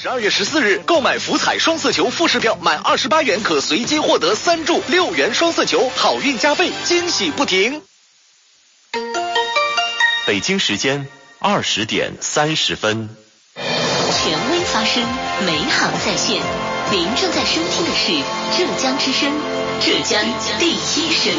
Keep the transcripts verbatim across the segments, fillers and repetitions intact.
十二月十四日，购买福彩双色球复式票满二十八元可随机获得三注六元双色球，好运加倍，惊喜不停。 北京时间二十点三十分。 权威发声，美好在线。您正在收听的是浙江之声，浙江第一声。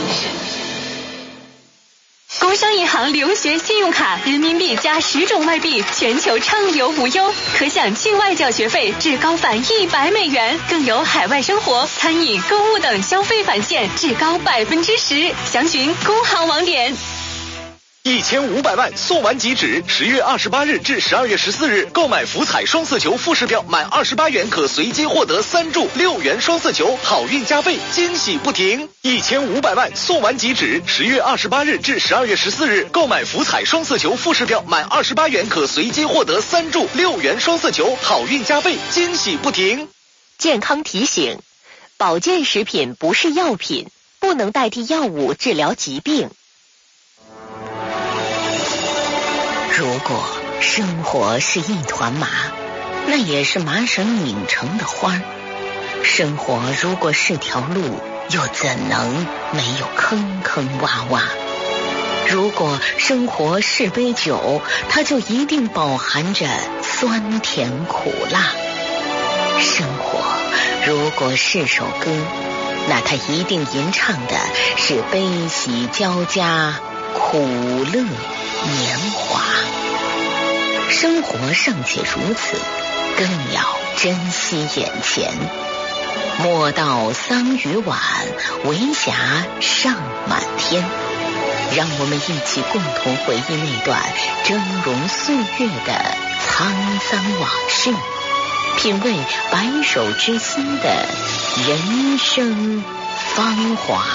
工商银行留学信用卡，人民币加十种外币，全球畅游无忧，可享境外缴学费至高返一百美元，更有海外生活、餐饮、购物等消费返现至高百分之十。详询工行网点。 一千五百万送完即止，十月二十八日至十二月十四日，购买福彩双色球复式票满二十八元可随机获得三注六元双色球，好运加倍，惊喜不停。一千五百万送完即止，十月二十八日至十二月十四日，购买福彩双色球复式票满二十八元可随机获得三注六元双色球，好运加倍，惊喜不停。 健康提醒：保健食品不是药品，不能代替药物治疗疾病。如果生活是一团麻，那也是麻绳拧成的花儿。生活如果是条路，又怎能没有坑坑洼洼？如果生活是杯酒，它就一定饱含着酸甜苦辣。生活如果是首歌，那它一定吟唱的是悲喜交加，苦乐年华。生活尚且如此，更要珍惜眼前。莫道桑榆晚，为霞尚满天。让我们一起共同回忆那段峥嵘岁月的沧桑往事，品味白首之心的人生芳华。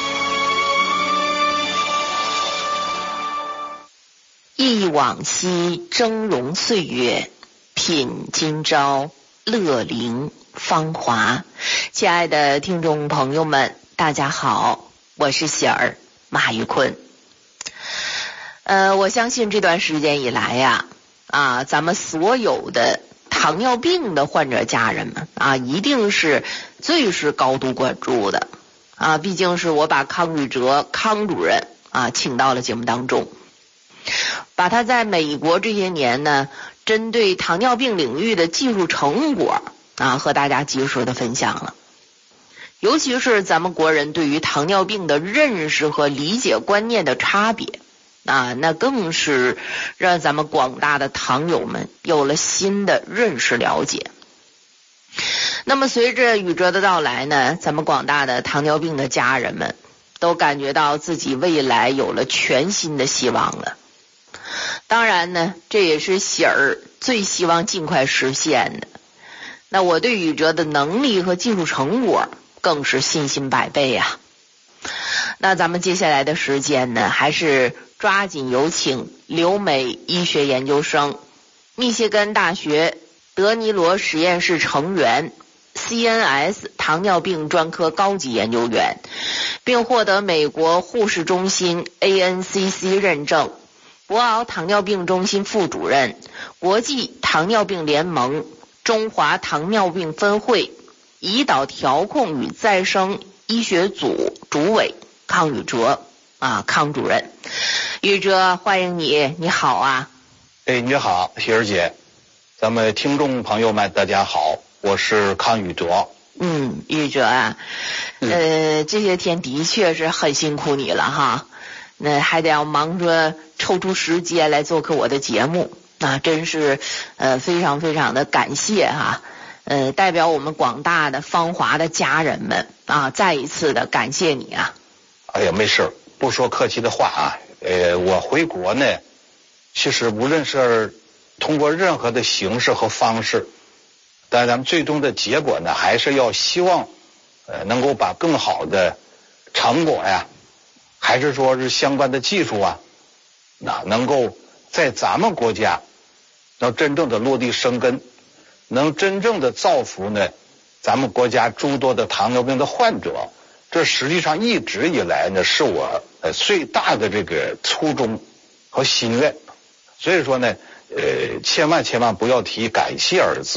忆往昔峥嵘岁月，品今朝乐龄芳华。亲爱的听众朋友们，大家好，我是喜儿马玉坤。呃，我相信这段时间以来呀，啊，咱们所有的糖尿病的患者家人们啊，一定是最是高度关注的啊，毕竟是我把康宇哲康主任啊请到了节目当中，把他在美国这些年呢，针对糖尿病领域的技术成果啊，和大家及时的分享了。尤其是咱们国人对于糖尿病的认识和理解观念的差别啊，那更是让咱们广大的糖友们有了新的认识了解。那么随着宇哲的到来呢，咱们广大的糖尿病的家人们都感觉到自己未来有了全新的希望了。当然呢，这也是喜儿最希望尽快实现的。那我对宇哲的能力和技术成果更是信心百倍啊。那咱们接下来的时间呢，还是抓紧有请留美医学研究生、密歇根大学德尼罗实验室成员、C N S 糖尿病专科高级研究员，并获得美国护士中心 A N C C 认证，博鳌糖尿病中心副主任，国际糖尿病联盟中华糖尿病分会胰岛调控与再生医学组主委康宇哲啊，康主任。宇哲，欢迎你，你好啊。 哎，你好，喜儿姐，咱们听众朋友们大家好，我是康宇哲。 嗯，宇哲啊，呃，这些天的确是很辛苦你了哈，那还得要忙着抽出时间来做客我的节目，那真是呃非常非常的感谢哈，呃，代表我们广大的芳华的家人们啊，再一次的感谢你啊。 哎呀，没事，不说客气的话啊，呃，我回国呢，其实无论是通过任何的形式和方式，但咱们最终的结果呢，还是要希望呃能够把更好的成果呀，还是说是相关的技术啊，那能够在咱们国家能真正的落地生根，能真正的造福呢咱们国家诸多的糖尿病的患者。这实际上一直以来呢，是我呃最大的这个初衷和心愿。所以说呢，呃，千万千万不要提感谢二字，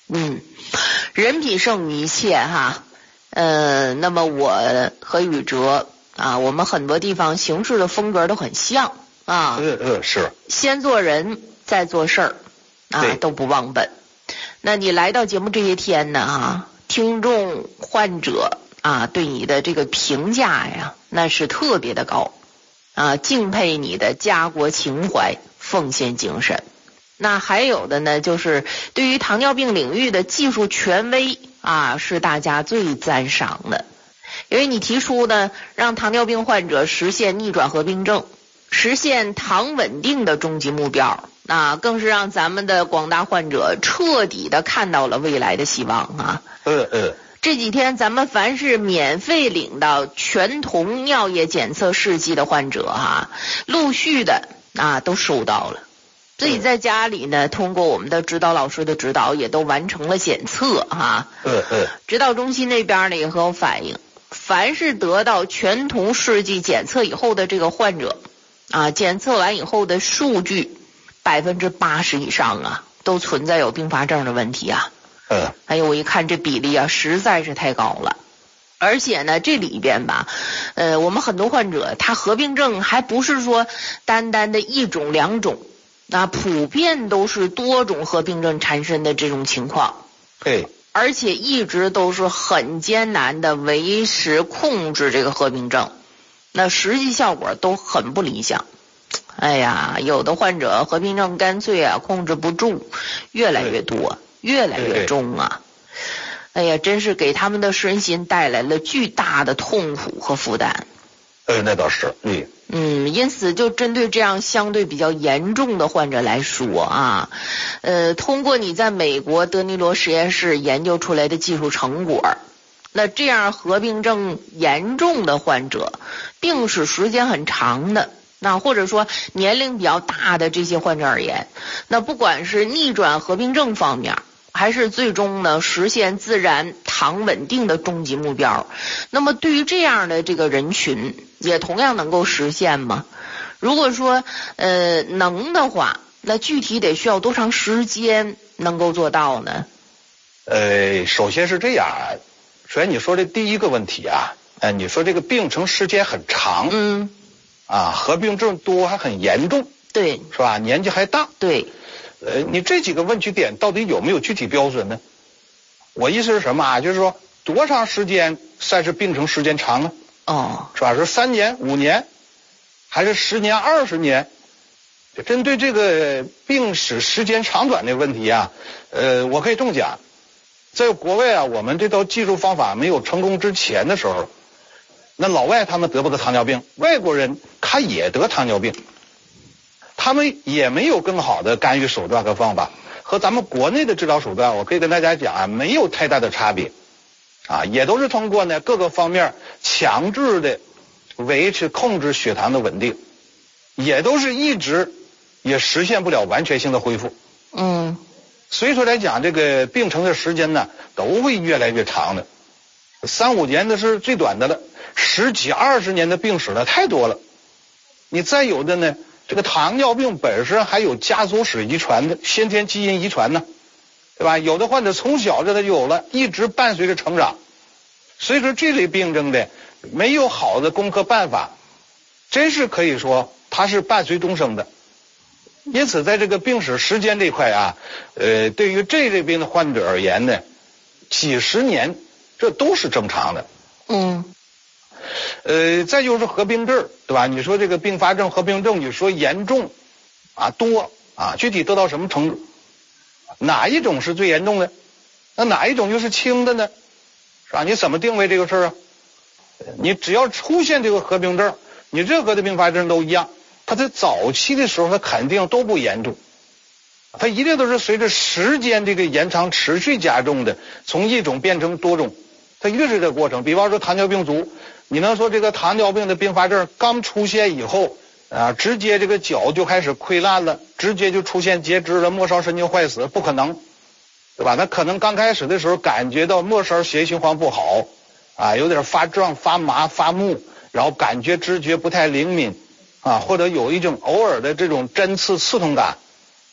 嗯，人品胜于一切哈。呃，那么我和宇哲啊，我们很多地方行事的风格都很像啊。 嗯嗯，是。 先做人，再做事儿，啊，都不忘本。那你来到节目这些天呢啊，听众患者啊对你的这个评价呀，那是特别的高啊，敬佩你的家国情怀、奉献精神。那还有的呢，就是对于糖尿病领域的技术权威啊，是大家最赞赏的。因为你提出呢，让糖尿病患者实现逆转合并症，实现糖稳定的终极目标，那更是让咱们的广大患者彻底的看到了未来的希望啊。 嗯嗯。 这几天咱们凡是免费领到全酮尿液检测试剂的患者哈、啊，陆续的啊都收到了。自己在家里呢，通过我们的指导老师的指导，也都完成了检测哈。 嗯嗯。 指导中心那边呢也很有反应，凡是得到全酮试剂检测以后的这个患者啊，检测完以后的数据百分之八十以上啊，都存在有并发症的问题啊。 嗯。 哎呦，我一看这比例啊，实在是太高了。而且呢，这里边吧，呃，我们很多患者他合并症还不是说单单的一种两种。那普遍都是多种合并症缠身的这种情况， 对， 而且一直都是很艰难的维持控制这个合并症，那实际效果都很不理想。哎呀，有的患者合并症干脆啊控制不住，越来越多，越来越重啊。哎呀，真是给他们的身心带来了巨大的痛苦和负担。 呃，那倒是，嗯。 嗯，因此就针对这样相对比较严重的患者来说啊，呃，通过你在美国德尼罗实验室研究出来的技术成果，那这样合并症严重的患者，病史时间很长的，那或者说年龄比较大的这些患者而言，那不管是逆转合并症方面，还是最终呢实现自然糖稳定的终极目标，那么对于这样的这个人群也同样能够实现吗？如果说呃能的话，那具体得需要多长时间能够做到呢？ 呃，首先是这样，首先你说这第一个问题啊，呃，你说这个病程时间很长， 嗯， 啊，合并症多还很严重， 对， 是吧？年纪还大， 对。 呃，你这几个问题点到底有没有具体标准呢？我意思是什么啊？就是说多长时间算是病程时间长啊？ 哦， 是吧？是三年、五年，还是十年、二十年？针对这个病史时间长短的问题啊，呃，我可以这么讲，在国外啊，我们这套技术方法没有成功之前的时候，那老外他们得不得糖尿病？外国人他也得糖尿病。他们也没有更好的干预手段和方法，和咱们国内的治疗手段，我可以跟大家讲啊，没有太大的差别，啊，也都是通过呢各个方面强制的维持控制血糖的稳定，也都是一直也实现不了完全性的恢复。 嗯， 所以说来讲，这个病程的时间呢都会越来越长的，三五年的是最短的了，十几二十年的病史的太多了。你再有的呢，这个糖尿病本身还有家族史遗传的先天基因遗传呢，对吧？有的患者从小这他就有了，一直伴随着成长。所以说这类病症的没有好的攻克办法，真是可以说它是伴随终生的。因此在这个病史时间这块啊，呃，对于这类病的患者而言呢，几十年这都是正常的。 嗯。 呃，再就是合并症，对吧？你说这个并发症、合并症，你说严重啊多啊，具体得到什么程度？哪一种是最严重的？那哪一种又是轻的呢？是吧？你怎么定位这个事儿啊？你只要出现这个合并症，你任何的并发症都一样，它在早期的时候它肯定都不严重，它一定都是随着时间这个延长持续加重的，从一种变成多种，它一定是这个过程。比方说糖尿病足，你能说这个糖尿病的并发症刚出现以后啊，直接这个脚就开始溃烂了，直接就出现截肢了，末梢神经坏死？不可能，对吧？那可能刚开始的时候感觉到末梢血液循环不好啊，有点发胀、发麻、发木，然后感觉知觉不太灵敏啊，或者有一种偶尔的这种针刺刺痛感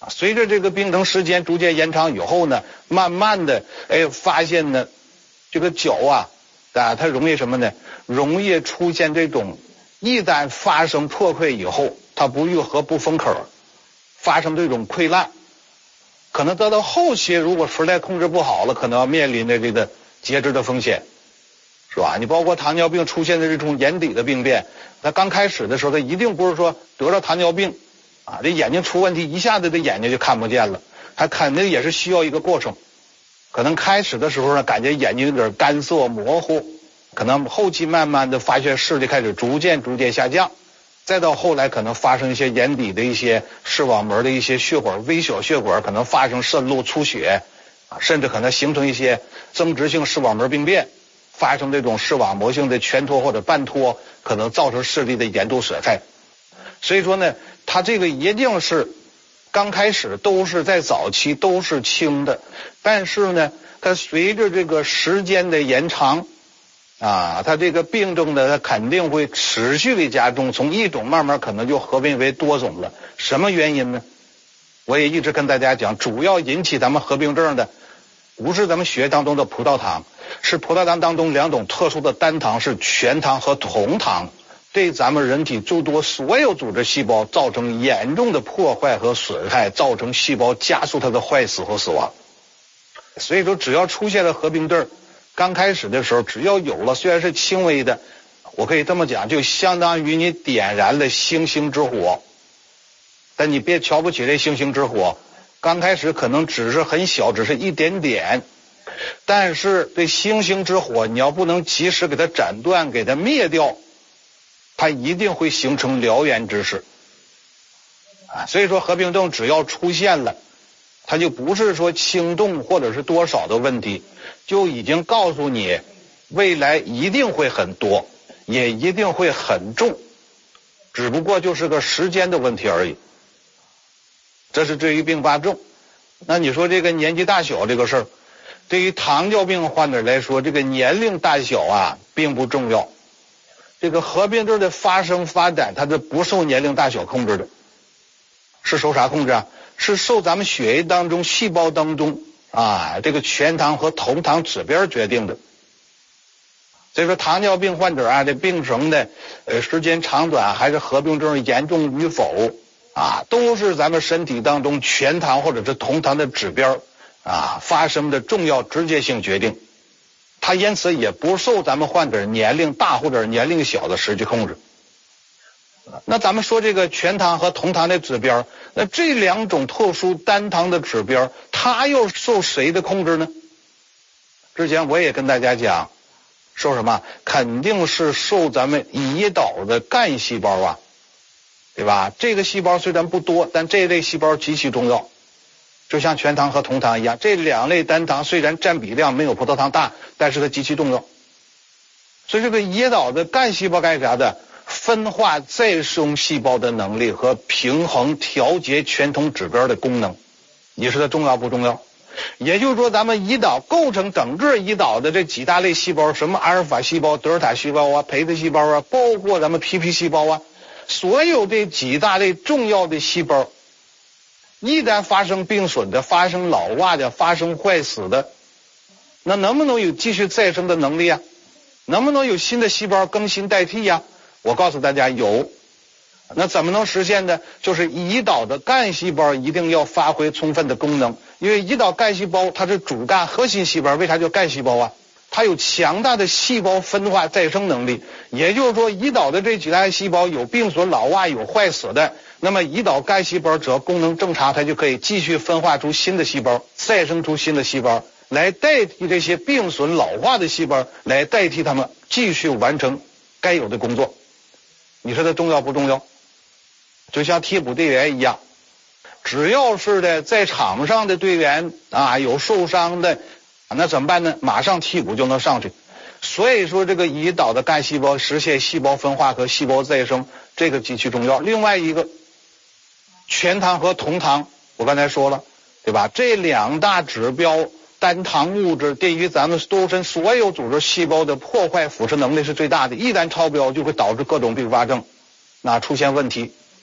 随着这个病程时间逐渐延长以后呢，慢慢的哎发现呢，这个脚啊啊它容易什么呢？容易出现这种一旦发生破溃以后，它不愈合不封口，发生这种溃烂，可能得到后期如果实在控制不好了，可能要面临的这个截肢的风险，是吧？你包括糖尿病出现的这种眼底的病变，那刚开始的时候，它一定不是说得了糖尿病啊，这眼睛出问题，一下子这眼睛就看不见了，它肯定也是需要一个过程。可能开始的时候呢，感觉眼睛有点干涩模糊，可能后期慢慢的发现视力开始逐渐逐渐下降，再到后来可能发生一些眼底的一些视网膜的一些血管微小血管可能发生渗漏出血啊，甚至可能形成一些增殖性视网膜病变，发生这种视网膜性的全脱或者半脱，可能造成视力的严重损害。所以说呢，它这个一定是刚开始都是在早期都是轻的，但是呢，它随着这个时间的延长啊，它这个病症呢，它肯定会持续的加重，从一种慢慢可能就合并为多种了。什么原因呢？我也一直跟大家讲，主要引起咱们合并症的不是咱们血液当中的葡萄糖，是葡萄糖当中两种特殊的单糖，是全糖和酮糖，对咱们人体诸多所有组织细胞造成严重的破坏和损害，造成细胞加速它的坏死和死亡。所以说只要出现了合并症，刚开始的时候只要有了，虽然是轻微的，我可以这么讲，就相当于你点燃了星星之火，但你别瞧不起这星星之火，刚开始可能只是很小，只是一点点，但是这星星之火你要不能及时给它斩断，给它灭掉，它一定会形成燎原之势啊。所以说合并症只要出现了，它就不是说轻重或者是多少的问题，就已经告诉你未来一定会很多，也一定会很重，只不过就是个时间的问题而已。这是至于并发症。那你说这个年纪大小这个事儿，对于糖尿病患者来说，这个年龄大小啊并不重要。这个合并症的发生发展，它是不受年龄大小控制的，是受啥控制啊？是受咱们血液当中细胞当中啊这个全糖和酮糖指标决定的。所以说糖尿病患者啊，这病程的呃时间长短，还是合并症严重与否啊，都是咱们身体当中全糖或者是酮糖的指标啊发生的重要直接性决定。它因此也不受咱们患者年龄大或者年龄小的实际控制。那咱们说这个全糖和酮糖的指标，那这两种特殊单糖的指标，它又受谁的控制呢？之前我也跟大家讲，受什么？肯定是受咱们胰岛的干细胞啊，对吧？这个细胞虽然不多，但这类细胞极其重要，就像全糖和酮糖一样，这两类单糖虽然占比量没有葡萄糖大，但是它极其重要。所以这个胰岛的干细胞干啥的？分化再生细胞的能力和平衡调节全酮指标的功能，你说它重要不重要？也就是说，咱们胰岛构成整个胰岛的这几大类细胞，什么阿尔法细胞、德尔塔细胞啊、培的细胞啊，包括咱们 P P 细胞啊，所有这几大类重要的细胞，一旦发生病损的、发生老化的、发生坏死的，那能不能有继续再生的能力啊？能不能有新的细胞更新代替呀？我告诉大家有。那怎么能实现呢？就是胰岛的干细胞一定要发挥充分的功能，因为胰岛干细胞它是主干核心细胞，为啥叫干细胞啊？它有强大的细胞分化再生能力，也就是说胰岛的这几大细胞有病损老化有坏死的，那么胰岛干细胞只要功能正常，它就可以继续分化出新的细胞，再生出新的细胞来代替这些病损老化的细胞，来代替它们继续完成该有的工作。你说它重要不重要？就像替补队员一样，只要是的在场上的队员啊有受伤的，那怎么办呢？马上替补就能上去。所以说这个胰岛的干细胞实现细胞分化和细胞再生，这个极其重要。另外一个全糖和酮糖，我刚才说了，对吧？这两大指标单糖物质对于咱们周身所有组织细胞的破坏腐蚀能力是最大的，一旦超标就会导致各种并发症，那出现问题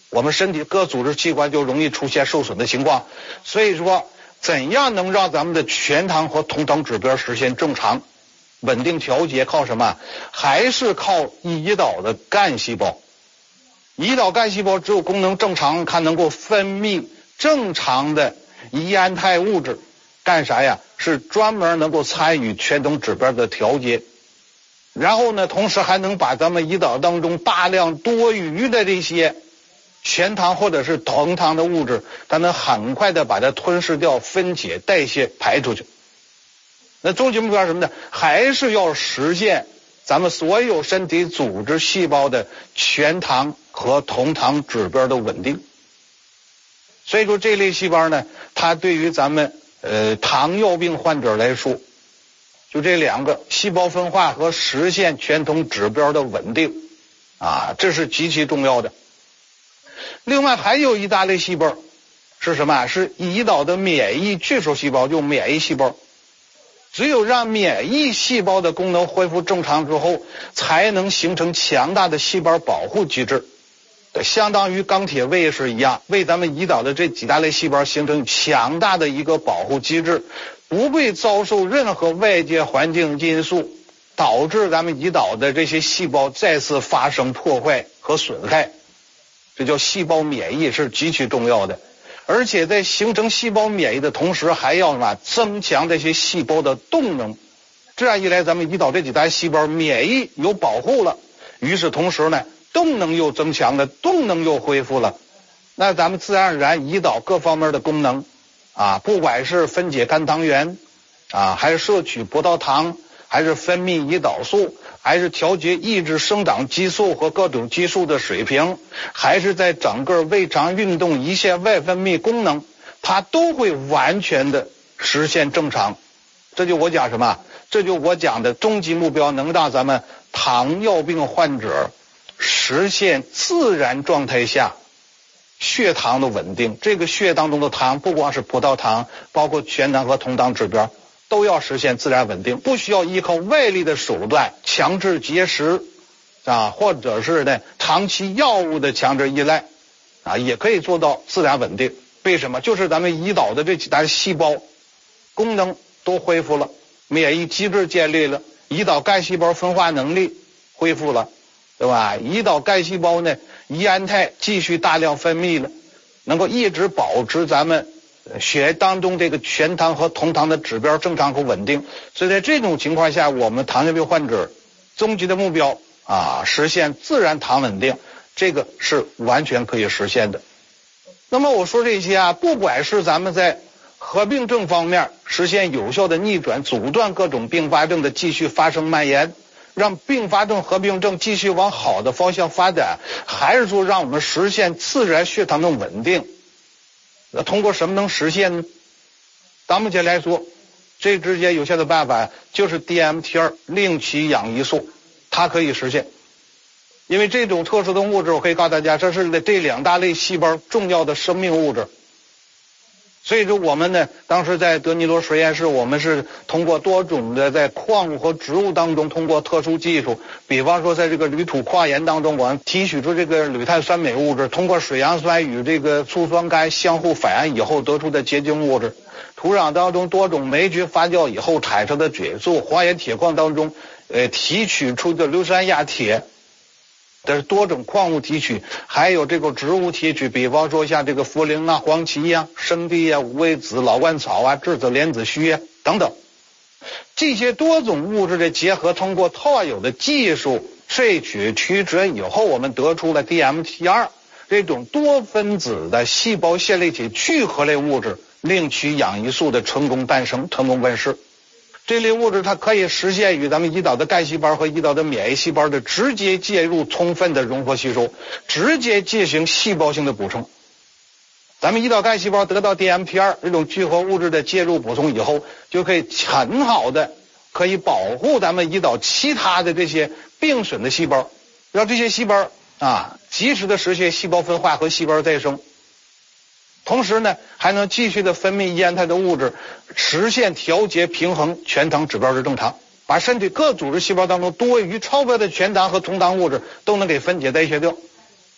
我们身体各组织器官就容易出现受损的情况。所以说，怎样能让咱们的全糖和酮糖指标实现正常稳定调节，靠什么？还是靠胰岛的干细胞。胰岛干细胞只有功能正常，它能够分泌正常的胰胺肽物质，干啥呀？是专门能够参与全酮指标的调节。然后呢，同时还能把咱们胰岛当中大量多余的这些全糖或者是酮糖的物质，它能很快的把它吞噬掉、分解、代谢、排出去。那终极目标是什么呢？还是要实现咱们所有身体组织细胞的全糖和酮糖指标的稳定。所以说这类细胞呢，它对于咱们呃糖尿病患者来说，就这两个细胞分化和实现全酮指标的稳定啊，这是极其重要的。另外还有一大类细胞是什么？是胰岛的免疫巨噬细胞，就免疫细胞。只有让免疫细胞的功能恢复正常之后，才能形成强大的细胞保护机制，相当于钢铁卫士一样，为咱们胰岛的这几大类细胞形成强大的一个保护机制，不会遭受任何外界环境因素导致咱们胰岛的这些细胞再次发生破坏和损害。这叫细胞免疫，是极其重要的。而且在形成细胞免疫的同时，还要什么？增强这些细胞的动能。这样一来，咱们胰岛这几大细胞免疫有保护了，与此同时呢，动能又增强了，动能又恢复了，那咱们自然而然胰岛各方面的功能啊，不管是分解肝糖原啊，还是摄取葡萄糖，还是分泌胰岛素，还是调节抑制生长激素和各种激素的水平，还是在整个胃肠运动、胰腺外分泌功能，它都会完全的实现正常。这就我讲什么？这就我讲的终极目标，能让咱们糖尿病患者实现自然状态下血糖的稳定。这个血当中的糖不光是葡萄糖，包括全糖和酮糖指标都要实现自然稳定，不需要依靠外力的手段强制节食啊，或者是呢长期药物的强制依赖啊，也可以做到自然稳定。为什么？就是咱们胰岛的这几大细胞功能都恢复了，免疫机制建立了，胰岛干细胞分化能力恢复了，对吧？胰岛干细胞呢，胰胺肽继续大量分泌了，能够一直保持咱们血液当中这个全糖和酮糖的指标正常和稳定。所以在这种情况下，我们糖尿病患者终极的目标啊，实现自然糖稳定，这个是完全可以实现的。那么我说这些啊，不管是咱们在合并症方面实现有效的逆转，阻断各种并发症的继续发生蔓延，让并发症合并症继续往好的方向发展，还是说让我们实现自然血糖的稳定？那通过什么能实现呢？到目前来说，最直接有效的办法就是 D M T 二 另起氧胰素，它可以实现。因为这种特殊的物质，我可以告诉大家，这是这两大类细胞重要的生命物质。所以说我们呢，当时在德尼罗实验室，我们是通过多种的在矿物和植物当中，通过特殊技术，比方说在这个铝土矿岩当中，我们提取出这个铝碳酸镁物质，通过水杨酸与这个醋酸酐相互反应以后得出的结晶物质，土壤当中多种霉菌发酵以后产生的碘素，黄岩铁矿当中呃提取出的硫酸亚铁。这是多种矿物提取，还有这个植物提取，比方说像这个茯苓啊、黄芪啊、生地啊、五味子、老鹳草啊、栀子莲子须啊等等，这些多种物质的结合，通过特有的技术萃取曲折以后，我们得出了 D M T 二 这种多分子的细胞线粒体聚合类物质，另取氧胰素的成功诞生、成功问世。这类物质它可以实现与咱们胰岛的干细胞和胰岛的免疫细胞的直接介入，充分的融合吸收，直接进行细胞性的补充。咱们胰岛干细胞得到 D M T 二 这种聚合物质的介入补充以后，就可以很好的可以保护咱们胰岛其他的这些病损的细胞，让这些细胞啊及时的实现细胞分化和细胞再生。同时呢，还能继续的分泌胰胺肽的物质，实现调节平衡，全糖指标是正常，把身体各组织细胞当中多余超标的全糖和酮糖物质都能给分解代谢掉。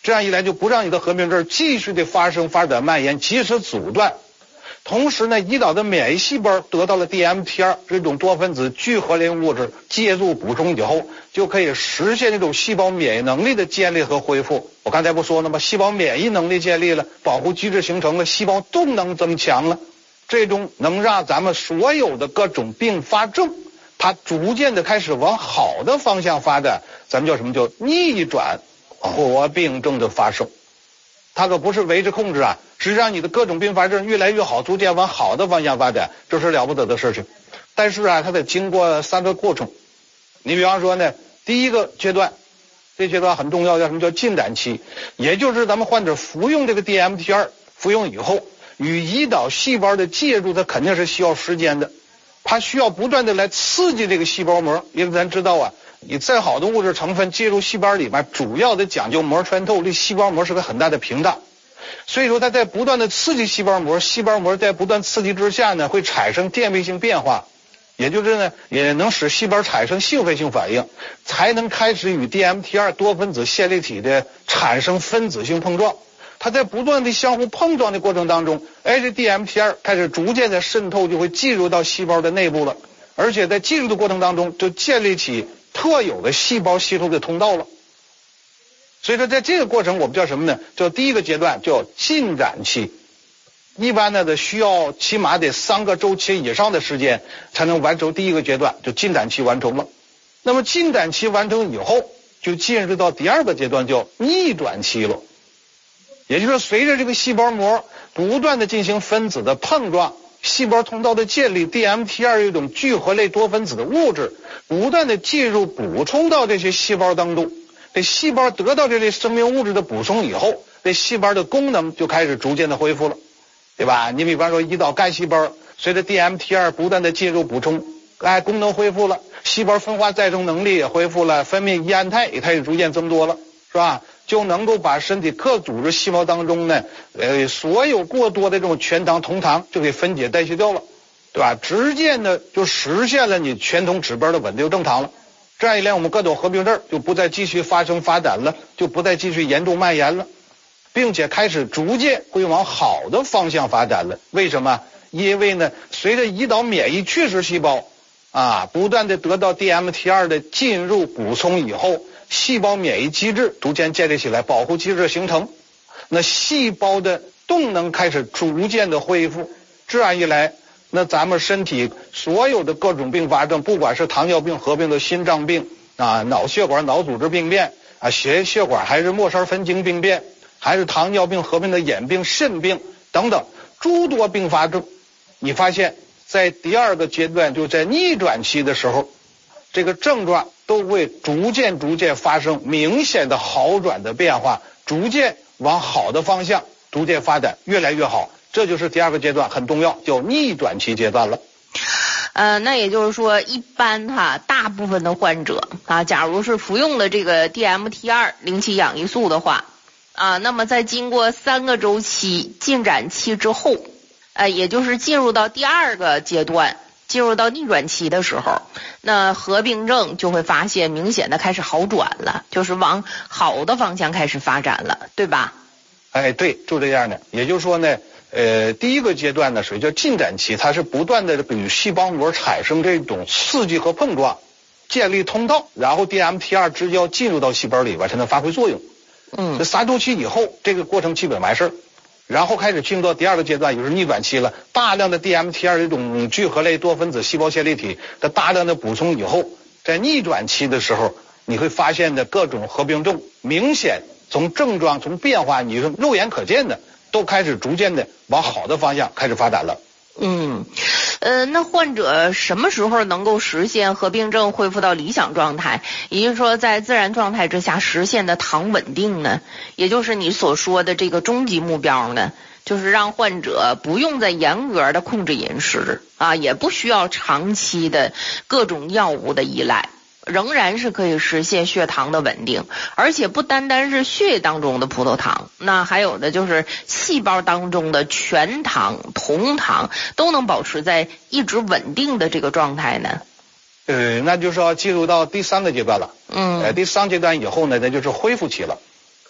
这样一来就不让你的合并症继续的发生、发展、蔓延，及时阻断。同时呢，胰岛的免疫细胞得到了 D M T 二 这种多分子聚合类物质介入补充以后，就可以实现这种细胞免疫能力的建立和恢复。我刚才不说了吗？细胞免疫能力建立了，保护机制形成了，细胞动能增强了，这种能让咱们所有的各种并发症它逐渐的开始往好的方向发展，咱们叫什么？叫逆转合并症的发生。它可不是维持控制啊，是让你的各种并发症越来越好，逐渐往好的方向发展，这是了不得的事情。但是啊，它得经过三个过程。你比方说呢，第一个阶段，这阶段很重要，叫什么？叫进展期，也就是咱们患者服用这个 D M T 二 服用以后，与胰岛细胞的介入，它肯定是需要时间的，它需要不断的来刺激这个细胞膜，因为咱知道啊，你再好的物质成分介入细胞里面，主要的讲究膜穿透，这细胞膜是个很大的屏障，所以说它在不断的刺激细胞膜，细胞膜在不断刺激之下呢，会产生电位性变化，也就是呢，也能使细胞产生兴奋性反应，才能开始与 D M T 二 多分子线粒体的产生分子性碰撞。它在不断的相互碰撞的过程当中，哎，这 D M T 二 开始逐渐的渗透，就会进入到细胞的内部了，而且在进入的过程当中，就建立起特有的细胞吸收的通道了。所以说在这个过程我们叫什么呢？叫第一个阶段叫进展期，一般呢得需要起码得三个周期以上的时间才能完成第一个阶段，就进展期完成了。那么进展期完成以后，就进入到第二个阶段，叫逆转期了。也就是说，随着这个细胞膜不断的进行分子的碰撞，细胞通道的建立， D M T 二 这种聚合类多分子的物质不断的进入补充到这些细胞当中，这细胞得到这类生命物质的补充以后，这细胞的功能就开始逐渐的恢复了，对吧？你比方说胰岛干细胞随着 D M T 二 不断的进入补充，哎，功能恢复了，细胞分化再生能力也恢复了，分泌胰胺肽也开始逐渐增多了，是吧？就能够把身体各组织细胞当中呢，呃，所有过多的这种全糖、酮糖就给分解代谢掉了，对吧？直接呢就实现了你全酮指标的稳定正常了。这样一来，我们各种合并症就不再继续发生发展了，就不再继续严重蔓延了，并且开始逐渐会往好的方向发展了。为什么？因为呢，随着胰岛免疫巨噬细胞啊不断的得到 D M T 二 的进入补充以后，细胞免疫机制逐渐建立起来，保护机制形成，那细胞的动能开始逐渐的恢复。这样一来，那咱们身体所有的各种并发症，不管是糖尿病合并的心脏病啊、脑血管脑组织病变啊、血液血管还是末梢神经病变，还是糖尿病合并的眼病、肾病等等诸多并发症，你发现在第二个阶段，就在逆转期的时候，这个症状都会逐渐逐渐发生明显的好转的变化，逐渐往好的方向逐渐发展，越来越好。这就是第二个阶段，很重要，叫逆转期阶段了。 呃，那也就是说，一般哈，大部分的患者啊，假如是服用了这个 D M T 二 零七氧胰素的话啊，那么在经过三个周期进展期之后，呃，也就是进入到第二个阶段，进入到逆转期的时候，那合并症就会发现明显的开始好转了，就是往好的方向开始发展了，对吧？ 哎，对，就这样的。也就是说呢，呃，第一个阶段呢属于叫进展期，它是不断的与细胞膜产生这种刺激和碰撞，建立通道，然后 D M T 二 直接要进入到细胞里边才能发挥作用。 嗯， 这三周期以后，这个过程基本完事儿。然后开始进入到第二个阶段，也就是逆转期了。大量的 D M T 二 这种聚合类多分子细胞线粒体的大量的补充以后，在逆转期的时候，你会发现的各种合并症明显从症状从变化，你是肉眼可见的，都开始逐渐的往好的方向开始发展了。 嗯，呃，那患者什么时候能够实现合并症恢复到理想状态，也就是说在自然状态之下实现的糖稳定呢？也就是你所说的这个终极目标呢，就是让患者不用再严格的控制饮食啊，也不需要长期的各种药物的依赖，仍然是可以实现血糖的稳定，而且不单单是血液当中的葡萄糖，那还有的就是细胞当中的全糖、酮糖都能保持在一直稳定的这个状态呢。 呃，那就是要进入到第三个阶段了。 嗯， 呃，第三阶段以后呢，那就是恢复期了。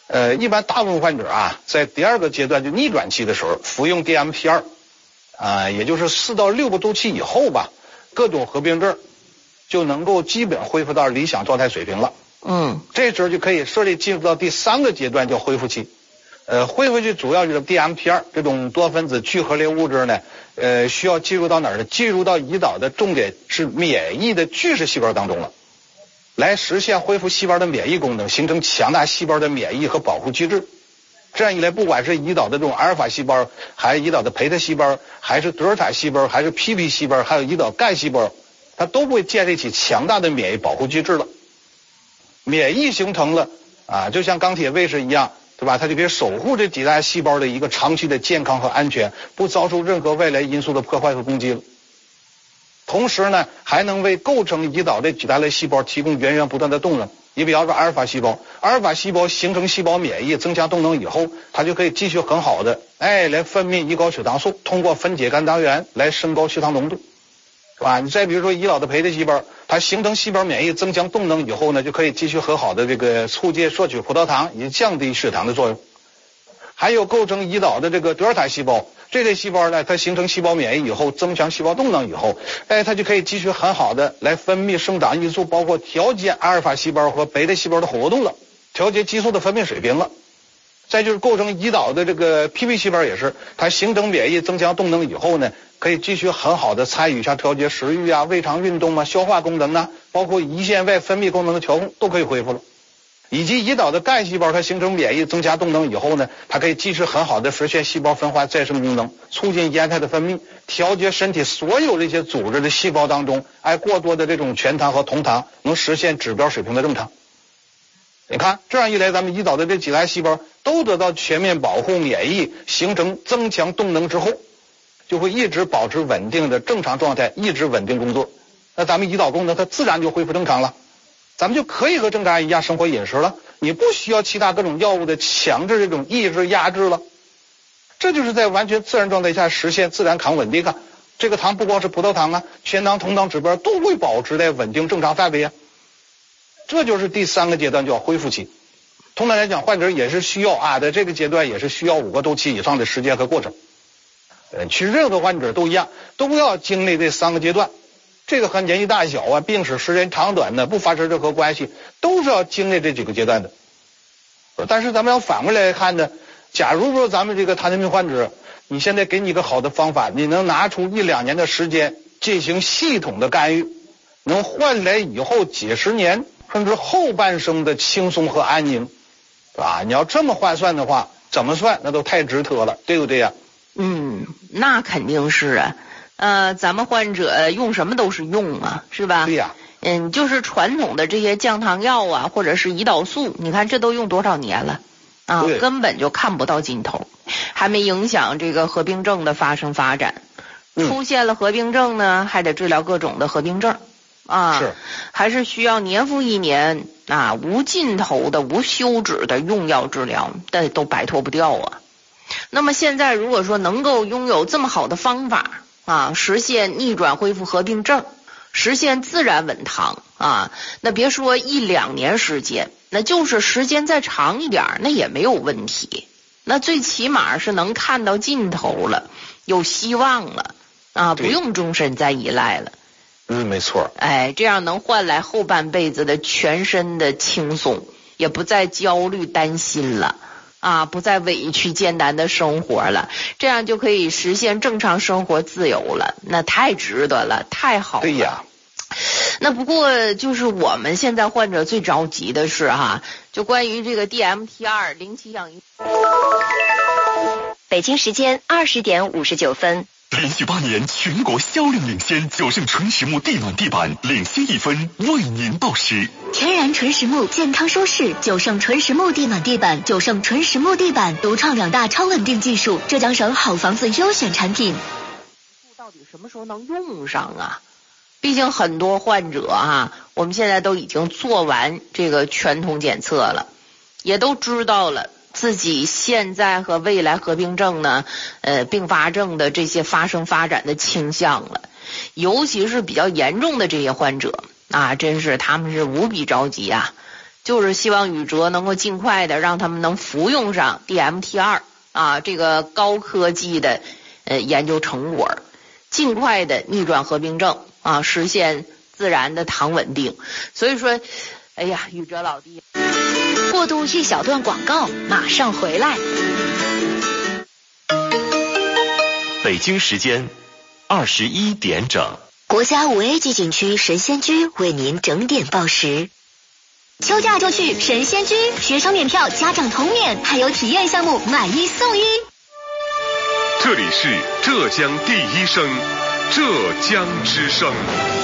呃，一般大部分患者啊，在第二个阶段就逆转期的时候，服用 D M P 二，啊，也就是四到六个周期以后吧，各种合并症就能够基本恢复到理想状态水平了。 嗯， 这时候就可以顺利进入到第三个阶段，叫恢复期。呃，恢复期主要就是 D M P 二 这种多分子聚合类物质呢，呃，需要进入到哪儿呢？进入到胰岛的重点是免疫的巨噬细胞当中了，来实现恢复细胞的免疫功能，形成强大细胞的免疫和保护机制。这样一来，不管是胰岛的这种阿尔法细胞，还是胰岛的贝塔细胞，还是德尔塔细胞，还是 P P 细胞，还有胰岛干细胞，它都会建立起强大的免疫保护机制了。免疫形成了啊，就像钢铁卫士一样，对吧？它就可以守护这几大细胞的一个长期的健康和安全，不遭受任何外来因素的破坏和攻击了。同时呢，还能为构成胰岛这几大类细胞提供源源不断的动能。你比方说阿尔法细胞，阿尔法细胞形成细胞免疫，增强动能以后，它就可以继续很好的哎来分泌胰高血糖素，通过分解肝糖原来升高血糖浓度，是吧？你再比如说胰岛的贝塔细胞，它形成细胞免疫，增强动能以后呢，就可以继续很好的这个促进摄取葡萄糖，以及降低血糖的作用。还有构成胰岛的这个德尔塔细胞，这类细胞呢，它形成细胞免疫以后，增强细胞动能以后，哎，它就可以继续很好的来分泌生长因素，包括调节阿尔法细胞和贝塔细胞的活动了，调节激素的分泌水平了。再就是构成胰岛的这个 P P 细胞也是，它形成免疫增强动能以后呢，可以继续很好的参与一下调节食欲啊、胃肠运动啊、消化功能啊，包括胰腺外分泌功能的调控都可以恢复了。以及胰岛的干细胞，它形成免疫增加动能以后呢，它可以继续很好的实现细胞分化再生功能，促进烟肽的分泌，调节身体所有这些组织的细胞当中，哎，过多的这种全糖和酮糖，能实现指标水平的正常。你看，这样一来，咱们胰岛的这几类细胞都得到全面保护、免疫，形成增强动能之后，就会一直保持稳定的正常状态，一直稳定工作。那咱们胰岛功能它自然就恢复正常了。咱们就可以和正常人一样生活饮食了，你不需要其他各种药物的强制这种抑制压制了，这就是在完全自然状态下实现自然抗稳定啊。这个糖不光是葡萄糖啊，全糖、酮糖指标都会保持在稳定正常范围啊。这就是第三个阶段，叫恢复期。通常来讲，患者也是需要啊，在这个阶段也是需要五个周期以上的时间和过程。呃，其实任何患者都一样，都要经历这三个阶段。这个和年纪大小啊、病史时间长短呢不发生任何关系，都是要经历这几个阶段的。但是咱们要反过来看呢，假如说咱们这个糖尿病患者，你现在给你一个好的方法，你能拿出一两年的时间进行系统的干预，能换来以后几十年甚至后半生的轻松和安宁，是吧？你要这么换算的话，怎么算那都太值得了，对不对呀？ 嗯，那肯定是啊。呃，咱们患者用什么都是用啊，是吧？ 对呀。 嗯，就是传统的这些降糖药啊，或者是胰岛素，你看这都用多少年了啊，根本就看不到尽头，还没影响这个合并症的发生发展。 嗯、 出现了合并症呢，还得治疗各种的合并症啊， 是， 还是需要年复一年啊，无尽头的、无休止的用药治疗，但都摆脱不掉啊。那么现在如果说能够拥有这么好的方法啊，实现逆转恢复合并症，实现自然稳糖啊，那别说一两年时间，那就是时间再长一点，那也没有问题。那最起码是能看到尽头了，有希望了啊，不用终身再依赖了。 嗯，没错。 哎，这样能换来后半辈子的全身的轻松，也不再焦虑担心了。啊，不再委屈艰难的生活了，这样就可以实现正常生活自由了，那太值得了，太好了。 对呀。 那不过就是我们现在患者最着急的是哈，就关于这个 D M P 二 零七氧。 北京时间二十点五十九分。 连续八年全国销量领先，九盛纯实木地暖地板领先一分，为您报时。 天然纯实木，健康舒适，九盛纯实木地暖地板，九盛纯实木地板独创两大超稳定技术，浙江省好房子优选产品。 到底什么时候能用上啊？毕竟很多患者啊，我们现在都已经做完这个全通检测了，也都知道了自己现在和未来合并症呢，呃，并发症的这些发生发展的倾向了，尤其是比较严重的这些患者啊，真是他们是无比着急啊。 就是希望宇哲能够尽快的让他们能服用上 D M T 二 啊，这个高科技的呃研究成果，尽快的逆转合并症啊，实现自然的糖稳定。所以说，哎呀，宇哲老弟， 过渡一小段广告，马上回来。 北京时间二十一点整。 国家五 A 级景区神仙居为您整点报时。休假就去神仙居，学生免票，家长同免，还有体验项目买一送一。 这里是浙江第一声，浙江之声。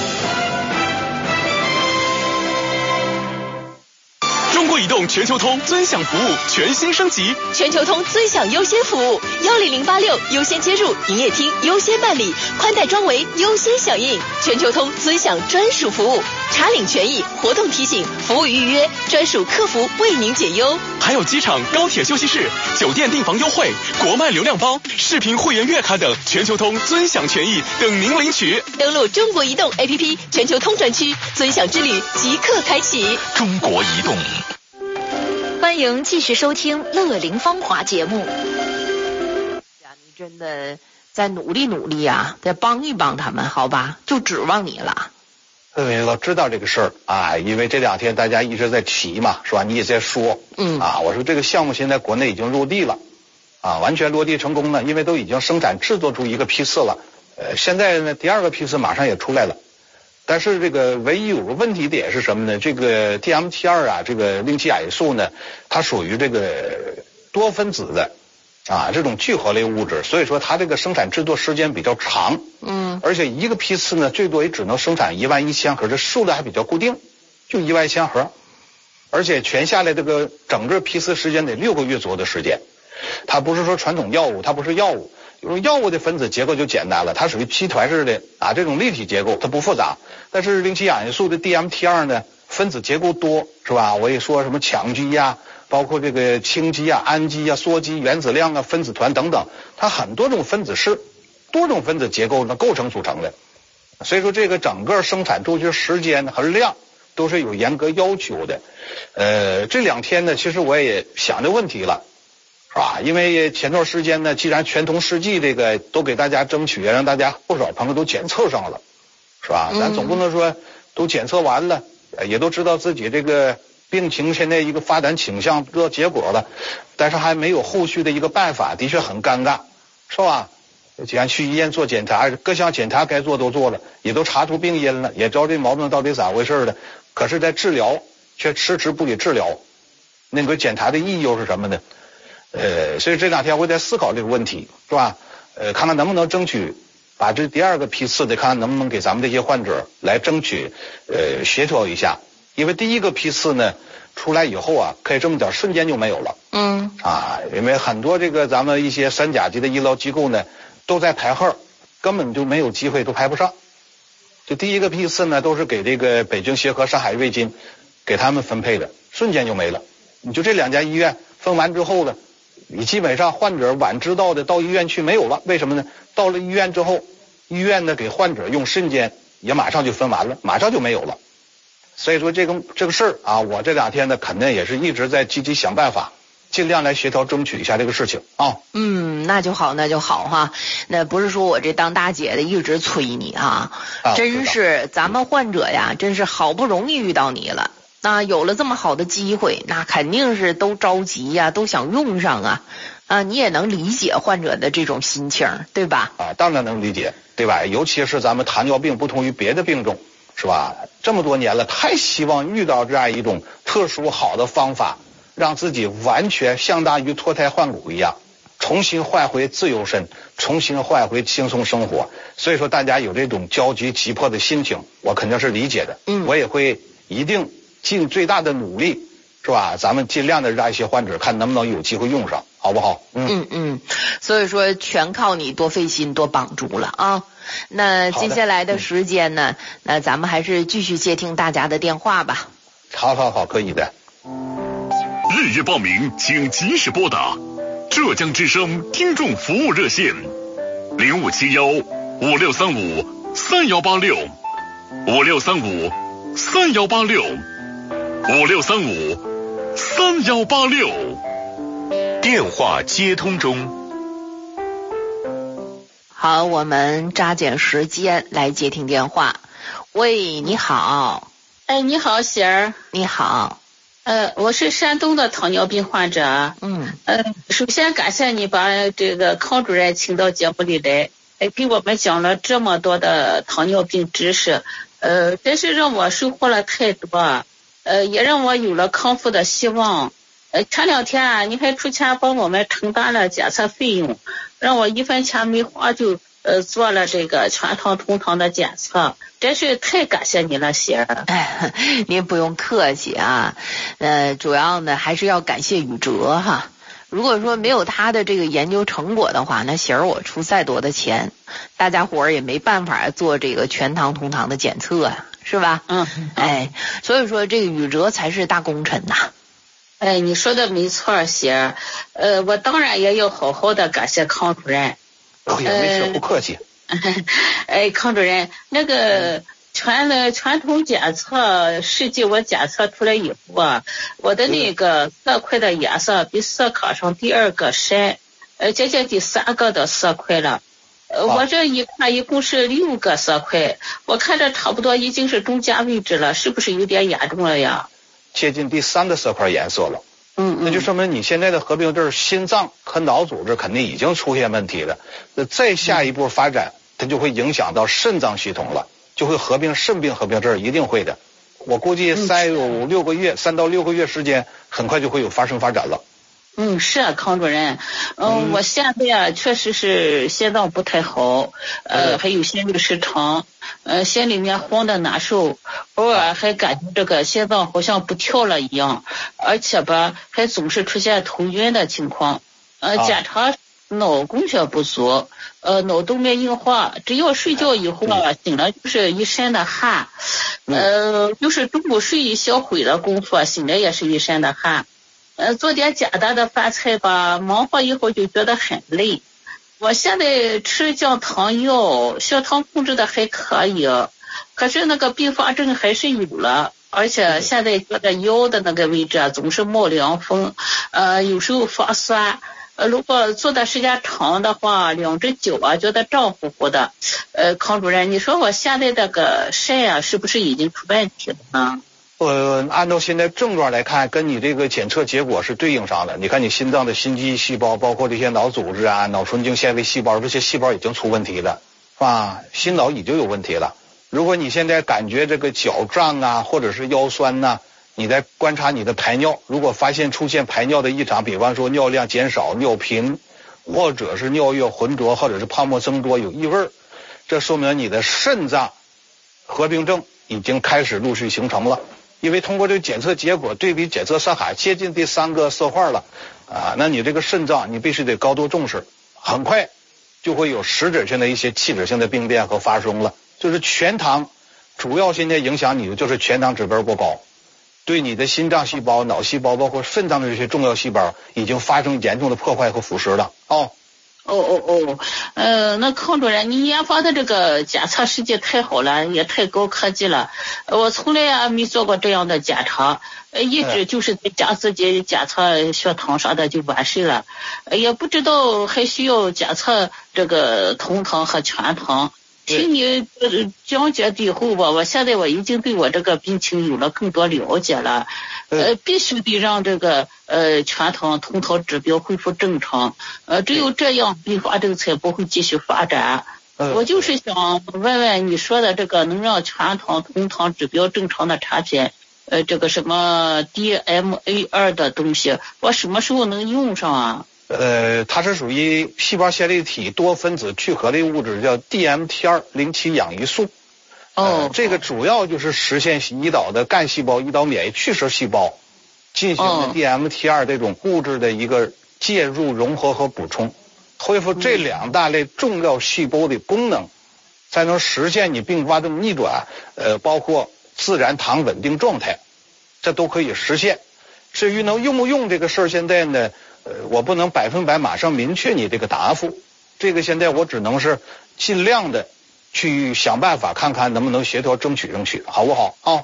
中国移动全球通尊享服务全新升级， 全球通尊享优先服务，幺零零八六优先接入，营业厅优先办理，宽带装维优先响应。全球通尊享专属服务，查领权益、活动提醒、服务预约，专属客服为您解忧。 还有机场、高铁休息室、酒店订房优惠、国漫流量包、视频会员月卡等，全球通尊享权益等您领取。 登录中国移动 A P P 全球通专区，尊享之旅即刻开启。 中国移动。 欢迎继续收听《乐龄芳华》节目。 呀，你真的再努力努力啊，再帮一帮他们，好吧？就指望你了。 呃，我知道这个事儿啊，因为这两天大家一直在提嘛，是吧？你也在说， 嗯啊，我说这个项目现在国内已经落地了，啊，完全落地成功了，因为都已经生产制作出一个批次了，呃，现在呢第二个批次马上也出来了。但是这个唯一有个问题点是什么呢？这个 D M T 二 啊，这个令其癌素呢，它属于这个多分子的啊这种聚合类物质，所以说它这个生产制作时间比较长， 嗯， 而且一个批次呢最多也只能生产一万一千盒，这数量还比较固定，就一万一千盒，而且全下来这个整个批次时间得六个月左右的时间。它不是说传统药物，它不是药物。比如药物的分子结构就简单了，它属于七团式的啊这种立体结构，它不复杂。但是令其氧元素的 D M T 二 呢，分子结构多，是吧？我也说什么羟基呀，包括这个氢基啊、氨基啊、羧基、原子量啊、分子团等等，它很多种分子式、多种分子结构呢构成组成的。所以说这个整个生产周期时间和量都是有严格要求的。呃，这两天呢，其实我也想这问题了。是吧？因为前段时间呢，既然全通试剂这个都给大家争取，让大家不少朋友都检测上了，是吧？咱总不能说都检测完了，也都知道自己这个病情现在一个发展倾向知道结果了，但是还没有后续的一个办法，的确很尴尬，是吧？既然去医院做检查，各项检查该做都做了，也都查出病因了，也知道这毛病到底咋回事了，可是在治疗却迟迟不给治疗，那个检查的意义又是什么呢？呃，所以这两天我在思考这个问题，是吧？呃，看看能不能争取把这第二个批次的，看看能不能给咱们这些患者来争取呃协调一下，因为第一个批次呢出来以后啊，可以这么点，瞬间就没有了。 嗯啊，因为很多这个咱们一些三甲级的医疗机构呢都在排号，根本就没有机会，都排不上。就第一个批次呢，都是给这个北京协和、上海瑞金给他们分配的，瞬间就没了。你就这两家医院分完之后呢，你基本上患者晚知道的到医院去没有了，为什么呢？到了医院之后，医院呢给患者用瞬间也马上就分完了，马上就没有了。所以说这个这个事儿啊，我这两天呢肯定也是一直在积极想办法，尽量来协调争取一下这个事情啊。 嗯，那就好，那就好哈。那不是说我这当大姐的一直催你啊， 啊真是咱们患者呀，真是好不容易遇到你了。那有了这么好的机会，那肯定是都着急呀，都想用上啊啊！你也能理解患者的这种心情，对吧？ 啊，当然能理解，对吧？尤其是咱们糖尿病不同于别的病种，是吧？这么多年了，太希望遇到这样一种特殊好的方法，让自己完全相当于脱胎换骨一样，重新换回自由身，重新换回轻松生活。所以说，大家有这种焦急急迫的心情，我肯定是理解的。 嗯， 我也会一定尽最大的努力，是吧？咱们尽量的让一些患者看能不能有机会用上，好不好？ 嗯嗯嗯，所以说全靠你多费心多帮助了啊。那接下来的时间呢，嗯、那咱们还是继续接听大家的电话吧。 好好好，可以的。 预约报名请及时拨打浙江之声听众服务热线零五七幺五六三五三幺八六五六三五三幺八六。 五六三五三幺八六。 电话接通中。 好，我们抓紧时间来接听电话。喂，你好。 哎，你好，喜儿。 你好。 呃，我是山东的糖尿病患者。 嗯。 呃，首先感谢你把这个康主任请到节目里来，哎，给我们讲了这么多的糖尿病知识，呃，真是让我收获了太多，呃，也让我有了康复的希望。呃，前两天啊，你还出钱帮我们承担了检测费用，让我一分钱没花就呃做了这个全糖通糖的检测，真是太感谢你了，喜儿。 哎，您不用客气啊，呃，主要呢还是要感谢宇哲哈。如果说没有他的这个研究成果的话，那喜儿我出再多的钱，大家伙儿也没办法做这个全糖通糖的检测啊，是吧？ 嗯。 哎，所以说这个宇哲才是大功臣呐。 哎，你说的没错，喜儿。呃，我当然也要好好的感谢康主任。 哦呀，没事，不客气。 哎，康主任，那个全的全通检测，实际我检测出来以后啊，我的那个色块的颜色比色卡上第二个深，呃，接近第三个的色块了。呃，我这一看一共是六个色块，我看着差不多已经是中间位置了，是不是有点严重了呀？ 接近第三个色块颜色了。 嗯， 那就说明你现在的合并症心脏和脑组织肯定已经出现问题了。那再下一步发展，它就会影响到肾脏系统了，就会合并肾病合并症，一定会的。我估计三有六个月，三到六个月时间，很快就会有发生发展了。 嗯，是啊，康主任，嗯，嗯我现在啊确实是心脏不太好，呃，还有心律失常，呃，心里面慌的难受，偶尔还感觉这个心脏好像不跳了一样，而且吧，还总是出现头晕的情况，呃，检查脑供血不足，呃，脑动脉硬化，只要睡觉以后啊，醒了就是一身的汗，呃，就是中午睡一小会的功夫，醒了也是一身的汗。呃，做点简单的饭菜吧，忙活以后就觉得很累。我现在吃降糖药，血糖控制的还可以，可是那个并发症还是有了，而且现在觉得腰的那个位置啊总是冒凉风，呃，有时候发酸。呃，如果做的时间长的话，两只脚啊觉得胀乎乎的。呃，康主任，你说我现在这个肾啊是不是已经出问题了呢？ 呃，按照现在症状来看，跟你这个检测结果是对应上的。你看你心脏的心肌细胞，包括这些脑组织啊、脑纯净纤维细胞，这些细胞已经出问题了，是吧？心脑已经有问题了。如果你现在感觉这个脚胀啊，或者是腰酸呐、啊，你在观察你的排尿，如果发现出现排尿的异常，比方说尿量减少、尿频，或者是尿液浑浊，或者是泡沫增多、有异味，这说明你的肾脏合并症已经开始陆续形成了。因为通过这个检测结果对比检测色海接近第三个色块了啊，那你这个肾脏你必须得高度重视，很快就会有实质性的一些器质性的病变和发生了。就是全糖主要现在影响你的就是全糖指标过高，对你的心脏细胞、脑细胞包括肾脏的这些重要细胞已经发生严重的破坏和腐蚀了。哦哦哦哦，呃，那康主任，你研发的这个检测实际太好了，也太高科技了。我从来啊没做过这样的检查，一直就是在家自己检测血糖啥的就完事了，也不知道还需要检测这个通糖和全糖。听你讲解以后吧，我现在我已经对我这个病情有了更多了解了。呃，必须得让这个呃全糖通糖指标恢复正常，呃，只有这样并发症才不会继续发展。我就是想问问你说的这个能让全糖通糖指标正常的产品，呃，这个什么 D M A 二 的东西，我什么时候能用上啊？ 呃，它是属于细胞线粒体多分子聚合类物质，叫 D M T 二 零七氧胰素。哦、呃，这个主要就是实现胰岛的干细胞、胰岛免疫去势细胞进行的 D M T 二 这种物质的一个介入、融合和补充，恢复这两大类重要细胞的功能，才能实现你并发症逆转，呃，包括自然糖稳定状态，这都可以实现。至于能用不用这个事儿，现在呢，呃，我不能百分百马上明确你这个答复，这个现在我只能是尽量的去想办法，看看能不能协调争取争取，好不好啊？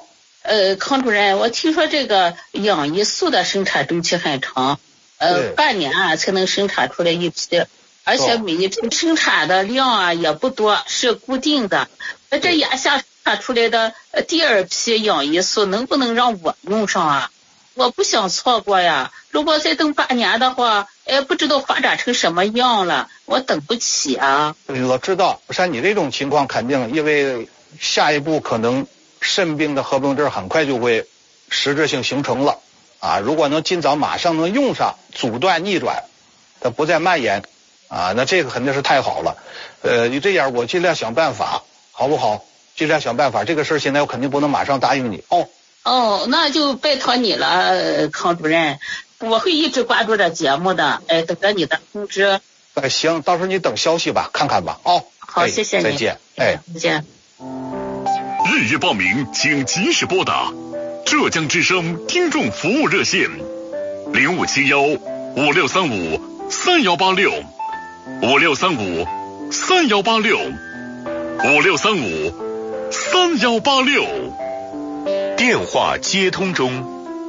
呃，康主任，我听说这个养胰素的生产周期很长，呃，半年啊才能生产出来一批，而且每一批生产的量啊也不多，是固定的。那这眼下生产出来的第二批养胰素能不能让我用上啊？我不想错过呀。如果再等半年的话，哎，不知道发展成什么样了，我等不起啊。 我知道，像你这种情况肯定，因为下一步可能肾病的合并症很快就会实质性形成了啊。如果能尽早马上能用上，阻断逆转，它不再蔓延啊，那这个肯定是太好了。呃，你这样我尽量想办法，好不好？尽量想办法。这个事儿现在我肯定不能马上答应你哦。 哦，那就拜托你了，康主任，我会一直关注着节目的，哎，等着你的通知。 哎，行，到时候你等消息吧，看看吧。哦， 好， 哎、 谢谢你， 再见，哎， 再见。 日月报名，请及时拨打浙江之声听众服务热线零五七幺五六三五三幺八六五六三五三幺八六五六三五三幺八六。 电话接通中。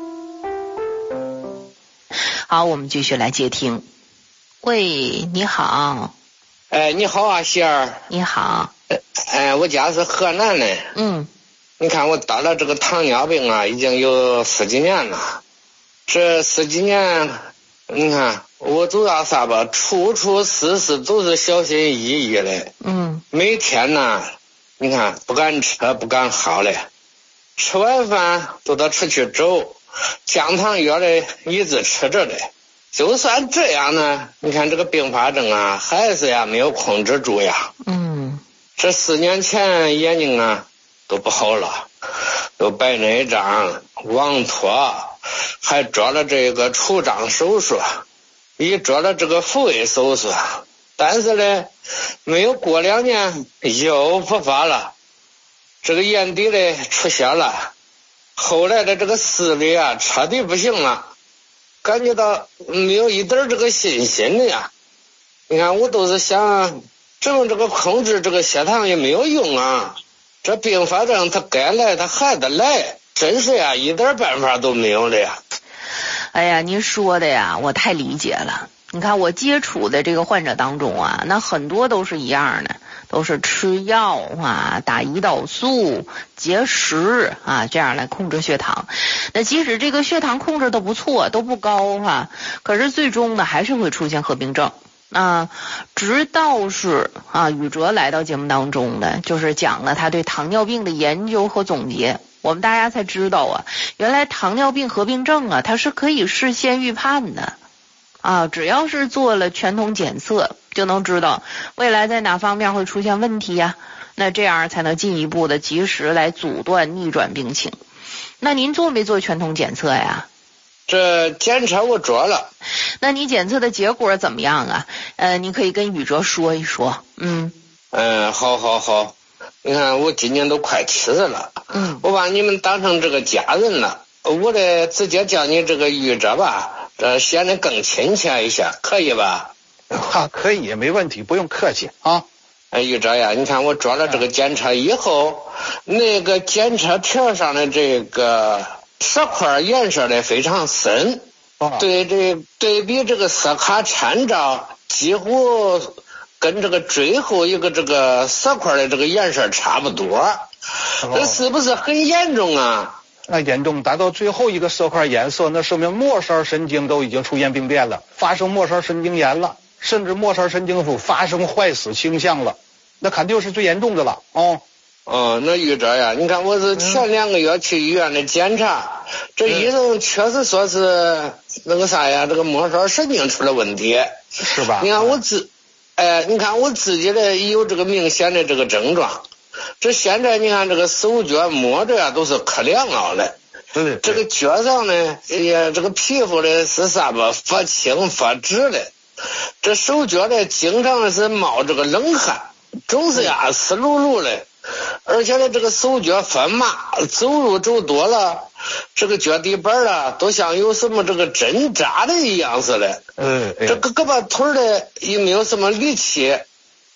好，我们继续来接听。喂，你好。 哎，你好啊，喜儿。 你好。 哎，我家是河南的。 嗯。 你看我得了这个糖尿病啊，已经有十几年了。这十几年，你看我主要啥吧，处处事事都是小心翼翼的。 嗯。 每天呢，你看不敢吃不敢喝的，吃完饭都得出去走，降糖药的一直吃着的。就算这样呢，你看这个并发症啊，还是呀没有控制住呀。 嗯。 这四年前眼睛啊都不好了，有白内障、网脱，还做了这个除障手术，也做了这个复位手术，但是呢，没有过两年又复发了，这个眼底呢出血了，后来的这个视力啊彻底不行了，感觉到没有一点这个信心的呀。你看我都是想整这个控制这个血糖也没有用啊，这并发症它该来它还得来，真是呀一点办法都没有的呀。 哎呀，您说的呀我太理解了。你看我接触的这个患者当中啊，那很多都是一样的，都是吃药啊、打胰岛素、节食啊，这样来控制血糖。那即使这个血糖控制的不错，都不高啊，可是最终呢还是会出现合并症。啊，直到是啊，宇哲来到节目当中的，就是讲了他对糖尿病的研究和总结，我们大家才知道啊，原来糖尿病合并症啊，它是可以事先预判的啊，只要是做了全通检测，就能知道未来在哪方面会出现问题呀、啊，那这样才能进一步的及时来阻断逆转病情。那您做没做全通检测呀？ 这检测我做了。 那你检测的结果怎么样啊？呃，你可以跟宇哲说一说。嗯嗯，好好好。你看我今年都快七十了， 嗯， 我把你们当成这个家人了，我得直接叫你这个宇哲吧，这显得更亲切一些，可以吧？ 啊，可以，没问题，不用客气啊。 哎，宇哲呀，你看我做了这个检测以后，那个检测条上的这个色块颜色的非常深， 哦、 对这对比这个色卡参照，几乎跟这个最后一个这个色块的这个颜色差不多，哦、这是不是很严重啊？ 那严重，达到最后一个色块颜色，那说明末梢神经都已经出现病变了，发生末梢神经炎了，甚至末梢神经素发生坏死倾向了，那肯定是最严重的了。哦哦，那宇哲呀，你看我是前两个月去医院的检查，嗯、这医生确实说是那个啥呀，这个末梢神经出了问题， 是吧？ 你看我自，哎，你看我自己的有这个明显的这个症状。这现在你看这个手脚摸着呀都是可凉了的， 对， 这个脚上呢也这个皮肤呢是啥吧，发青发紫的，这手脚呢经常是冒这个冷汗，总是呀湿漉漉的，而且呢这个手脚发麻，走路走多了，这个脚底板啊都像有什么这个针扎的一样似的， 嗯， 这个胳膊腿的也没有什么力气。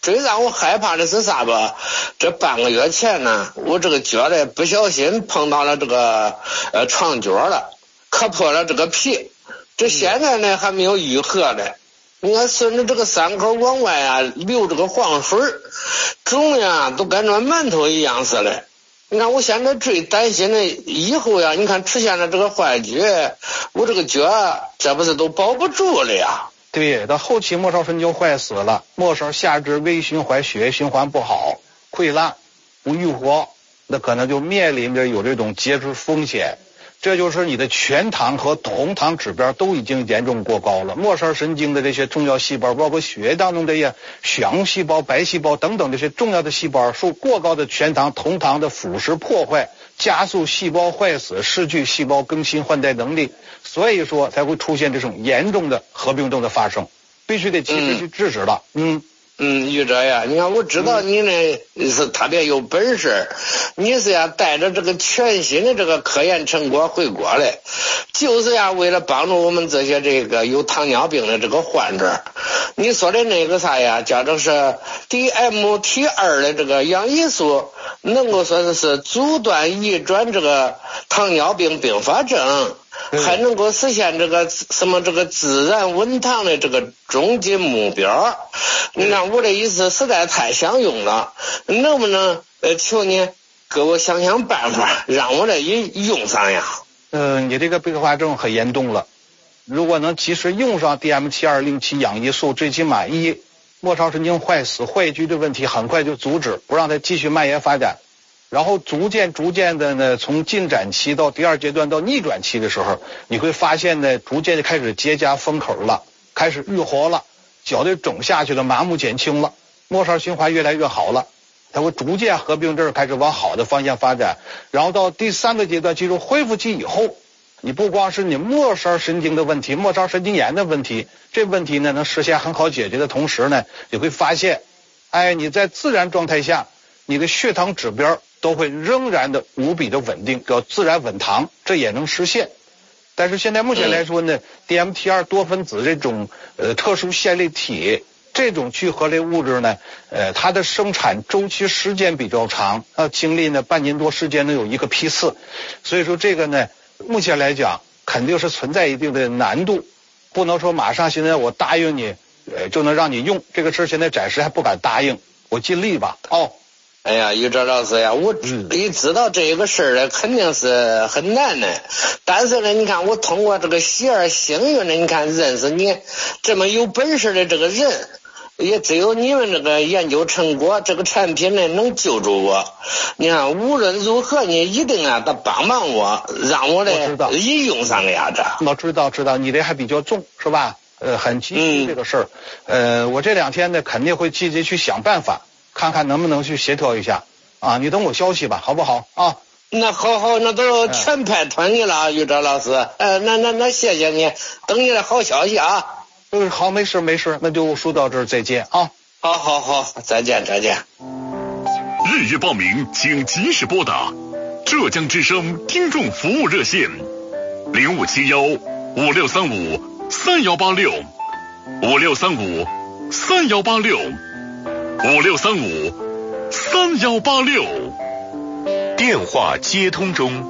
最让我害怕的是啥吧？这半个月前呢，我这个脚呢不小心碰到了这个呃床脚了，磕破了这个皮。这现在呢还没有愈合呢。你看顺着这个伤口往外啊流这个黄水，肿呀都跟着馒头一样似的。你看我现在最担心的以后呀，你看出现了这个坏疽，我这个脚这不是都保不住了呀？ 对，到后期末梢神经坏死了，末梢下肢微循环血液循环不好，溃烂不愈合，那可能就面临着有这种截肢风险。这就是你的全糖和酮糖指标都已经严重过高了，末梢神经的这些重要细胞，包括血液当中这些血红细胞、白细胞等等这些重要的细胞，受过高的全糖、酮糖的腐蚀破坏，加速细胞坏死，失去细胞更新换代能力，所以说才会出现这种严重的合并症的发生，必须得及时去制止了。嗯嗯，于哲呀，你看我知道你呢是特别有本事，你是呀带着这个全新的这个科研成果回国来，就是呀为了帮助我们这些这个有糖尿病的这个患者。你说的那个啥呀，叫做是 D M T 二 的这个氧胰素，能够说是是阻断移转这个糖尿病并发症。还能够实现这个什么这个自然稳糖的这个终极目标。你看我的意思实在太想用了，能不能呃求你给我想想办法，让我这一用上呀？ 嗯、呃，你这个并发症很严重了，如果能及时用上 D M T 二 零七 氧胰素，最起码一末梢神经坏死坏疽的问题很快就阻止，不让它继续蔓延发展。然后逐渐逐渐的呢，从进展期到第二阶段到逆转期的时候，你会发现呢，逐渐就开始结痂封口了，开始愈合了，脚就肿下去了，麻木减轻了，末梢循环越来越好了，它会逐渐合并症开始往好的方向发展。然后到第三个阶段进入恢复期以后，你不光是你末梢神经的问题，末梢神经炎的问题，这问题呢能实现很好解决的同时呢，你会发现，哎，你在自然状态下，你的血糖指标都会仍然的无比的稳定，叫自然稳糖，这也能实现。但是现在目前来说呢、嗯、D M T 二 多分子这种呃特殊线粒体这种聚合类物质呢，呃它的生产周期时间比较长，要经历呢半年多时间能有一个批次，所以说这个呢目前来讲肯定是存在一定的难度，不能说马上现在我答应你呃就能让你用，这个事现在暂时还不敢答应，我尽力吧。哦。 哎呀，于哲老师呀，我一知道这个事儿呢，肯定是很难的。但是呢，你看我通过这个喜儿幸运的，你看认识你这么有本事的这个人，也只有你们这个研究成果，这个产品呢能救助我。你看无论如何，你一定啊得帮帮我，让我呢一用上了呀。这我知道知道，你这还比较重是吧？呃，很积极这个事儿、嗯。呃，我这两天呢肯定会积极去想办法。看看能不能去协调一下啊！你等我消息吧，好不好啊？ 那好好，那都全拜托你了，于哲老师。呃，那那那谢谢你，等你的好消息啊。 嗯，好，没事没事，那就说到这儿，再见啊。 好好好，再见再见。 日月报名，请及时拨打浙江之声听众服务热线零五七幺五六三五三幺八六五六三五三幺八六。五六三五三幺八六， 电话接通中。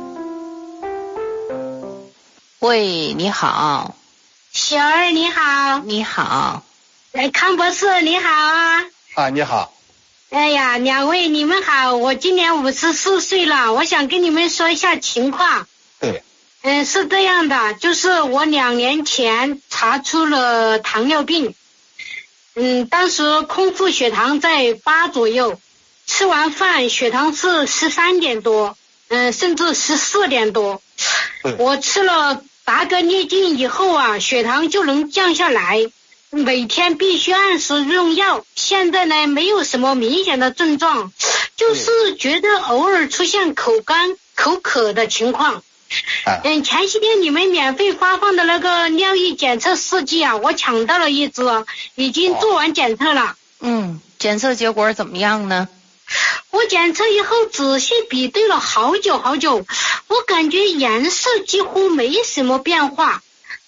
喂，你好。 小儿你好。 你好。 哎，康博士你好啊。 啊，你好。 哎呀，两位你们好，我今年五十四岁了，我想跟你们说一下情况。 对。 嗯，是这样的，就是我两年前查出了糖尿病。嗯，当时空腹血糖在八左右，吃完饭血糖是十三点多，嗯，甚至十四点多。我吃了达格列净以后啊，血糖就能降下来，每天必须按时用药。现在呢，没有什么明显的症状，就是觉得偶尔出现口干、口渴的情况。嗯，前些天你们免费发放的那个尿液检测试剂啊，我抢到了一支，已经做完检测了。 嗯，检测结果怎么样呢？ 我检测以后仔细比对了好久好久，我感觉颜色几乎没什么变化，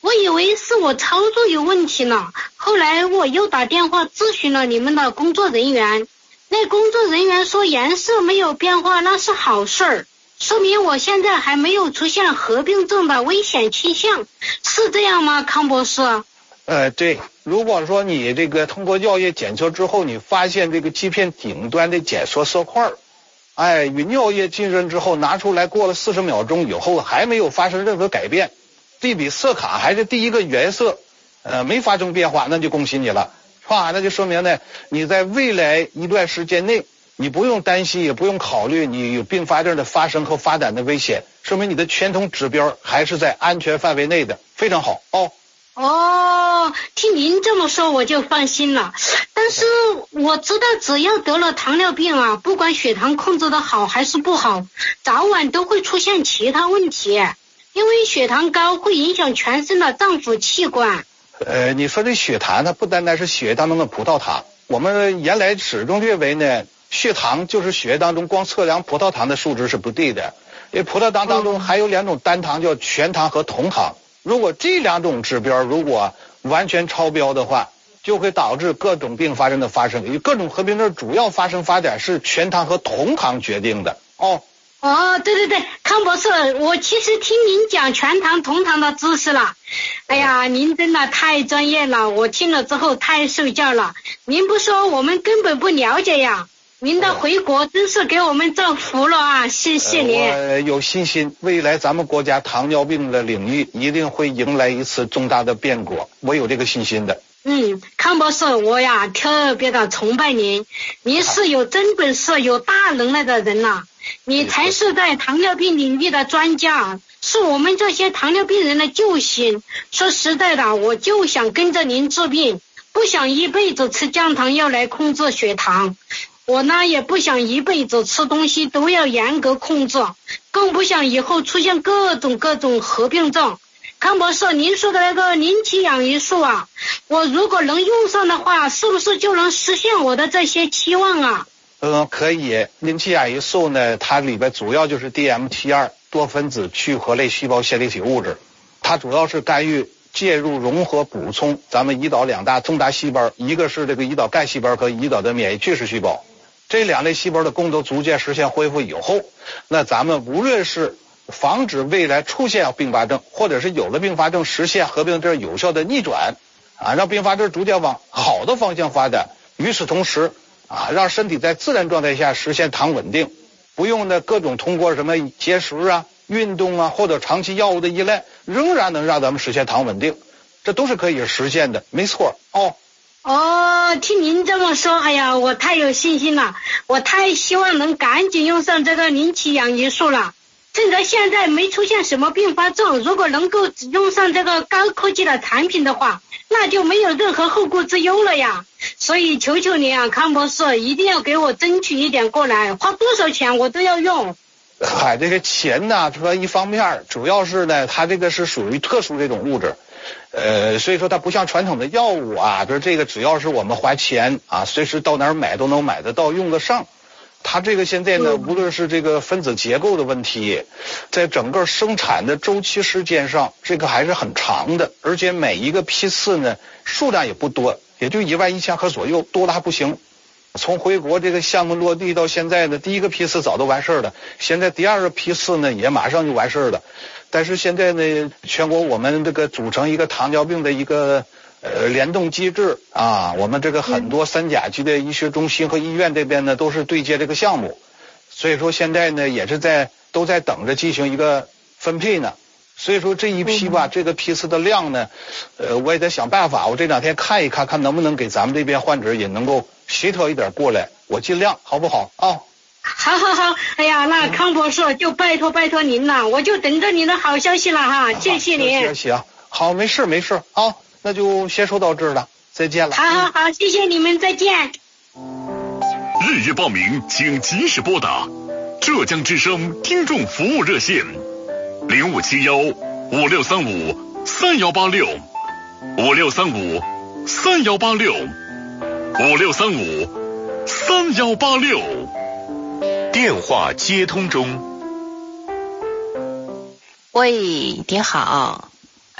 我以为是我操作有问题呢，后来我又打电话咨询了你们的工作人员，那工作人员说颜色没有变化，那是好事儿，说明我现在还没有出现合并症的危险倾向，是这样吗，康博士？ 呃，对，如果说你这个通过药液检测之后，你发现这个基片顶端的检索色块，哎，与尿液浸润之后拿出来，过了四十秒钟以后还没有发生任何改变，对比色卡还是第一个原色，呃，没发生变化，那就恭喜你了，是吧？那就说明呢，你在未来一段时间内，你不用担心，也不用考虑你有并发症的发生和发展的危险，说明你的全通指标还是在安全范围内的，非常好哦。 哦，听您这么说我就放心了。但是我知道只要得了糖尿病啊，不管血糖控制的好还是不好，早晚都会出现其他问题，因为血糖高会影响全身的脏腑器官。 呃，你说这血糖它不单单是血液当中的葡萄糖，我们原来始终认为呢，血糖就是血液当中光测量葡萄糖的数值是不对的，因为葡萄糖当中还有两种单糖叫全糖和酮糖，如果这两种指标如果完全超标的话，就会导致各种并发症的发生，因为各种合并症主要发生发展是全糖和酮糖决定的哦。 哦，对对对，康博士，我其实听您讲全糖酮糖的知识了，哎呀，您真的太专业了，我听了之后太受教了，您不说我们根本不了解呀，您的回国真是给我们造福了啊，谢谢您。 呃、我有信心，未来咱们国家糖尿病的领域一定会迎来一次重大的变革，我有这个信心的。 嗯，康博士，我呀特别的崇拜您，您是有真本事、有大能耐的人呐、啊，你才是在糖尿病领域的专家，是我们这些糖尿病人的救星。说实在的，我就想跟着您治病，不想一辈子吃降糖药来控制血糖。我呢也不想一辈子吃东西都要严格控制，更不想以后出现各种各种合并症。康博士，您说的那个磷气氧胰素啊，我如果能用上的话，是不是就能实现我的这些期望啊？ 嗯，可以。磷气氧胰素呢，它里边主要就是 D M T 二 多分子聚合类细胞线粒体物质，它主要是干预介入融合补充咱们胰岛两大重大细胞，一个是这个胰岛干细胞和胰岛的免疫巨噬细胞，这两类细胞的功能逐渐实现恢复以后，那咱们无论是防止未来出现并发症，或者是有了并发症实现合并症有效的逆转啊，让并发症逐渐往好的方向发展。与此同时啊，让身体在自然状态下实现糖稳定，不用呢各种通过什么节食啊、运动啊或者长期药物的依赖，仍然能让咱们实现糖稳定，这都是可以实现的，没错哦。 哦，听您这么说，哎呀，我太有信心了，我太希望能赶紧用上这个磷气氧胰素了。趁着现在没出现什么并发症，如果能够用上这个高科技的产品的话，那就没有任何后顾之忧了呀。所以求求您啊，康博士，一定要给我争取一点过来，花多少钱我都要用。 嗨，这个钱呢，说一方面，主要是呢，它这个是属于特殊这种物质，呃，所以说它不像传统的药物啊，就是这个只要是我们花钱啊，随时到哪儿买都能买得到，用得上。它这个现在呢，无论是这个分子结构的问题，在整个生产的周期时间上，这个还是很长的，而且每一个批次呢数量也不多，也就一万一千盒左右，多了还不行。从回国这个项目落地到现在呢，第一个批次早都完事儿了，现在第二个批次呢也马上就完事儿了。但是现在呢，全国我们这个组成一个糖尿病的一个呃联动机制啊，我们这个很多三甲级的医学中心和医院这边呢都是对接这个项目，所以说现在呢也是在都在等着进行一个分配呢。所以说这一批吧，这个批次的量呢，呃，我也得想办法，我这两天看一看，看能不能给咱们这边患者也能够协调一点过来，我尽量，好不好啊？ 好好好，哎呀，那康博士就拜托拜托您了，我就等着您的好消息了哈，谢谢您。 行行，好，没事没事啊，那就先说到这儿了，再见了。 好好好，谢谢你们，再见。 日月报名，请及时拨打浙江之声听众服务热线零五七幺五六三五三幺八六五六三五三幺八六五六三五三幺八六。 电话接通中。 喂，你好。 哎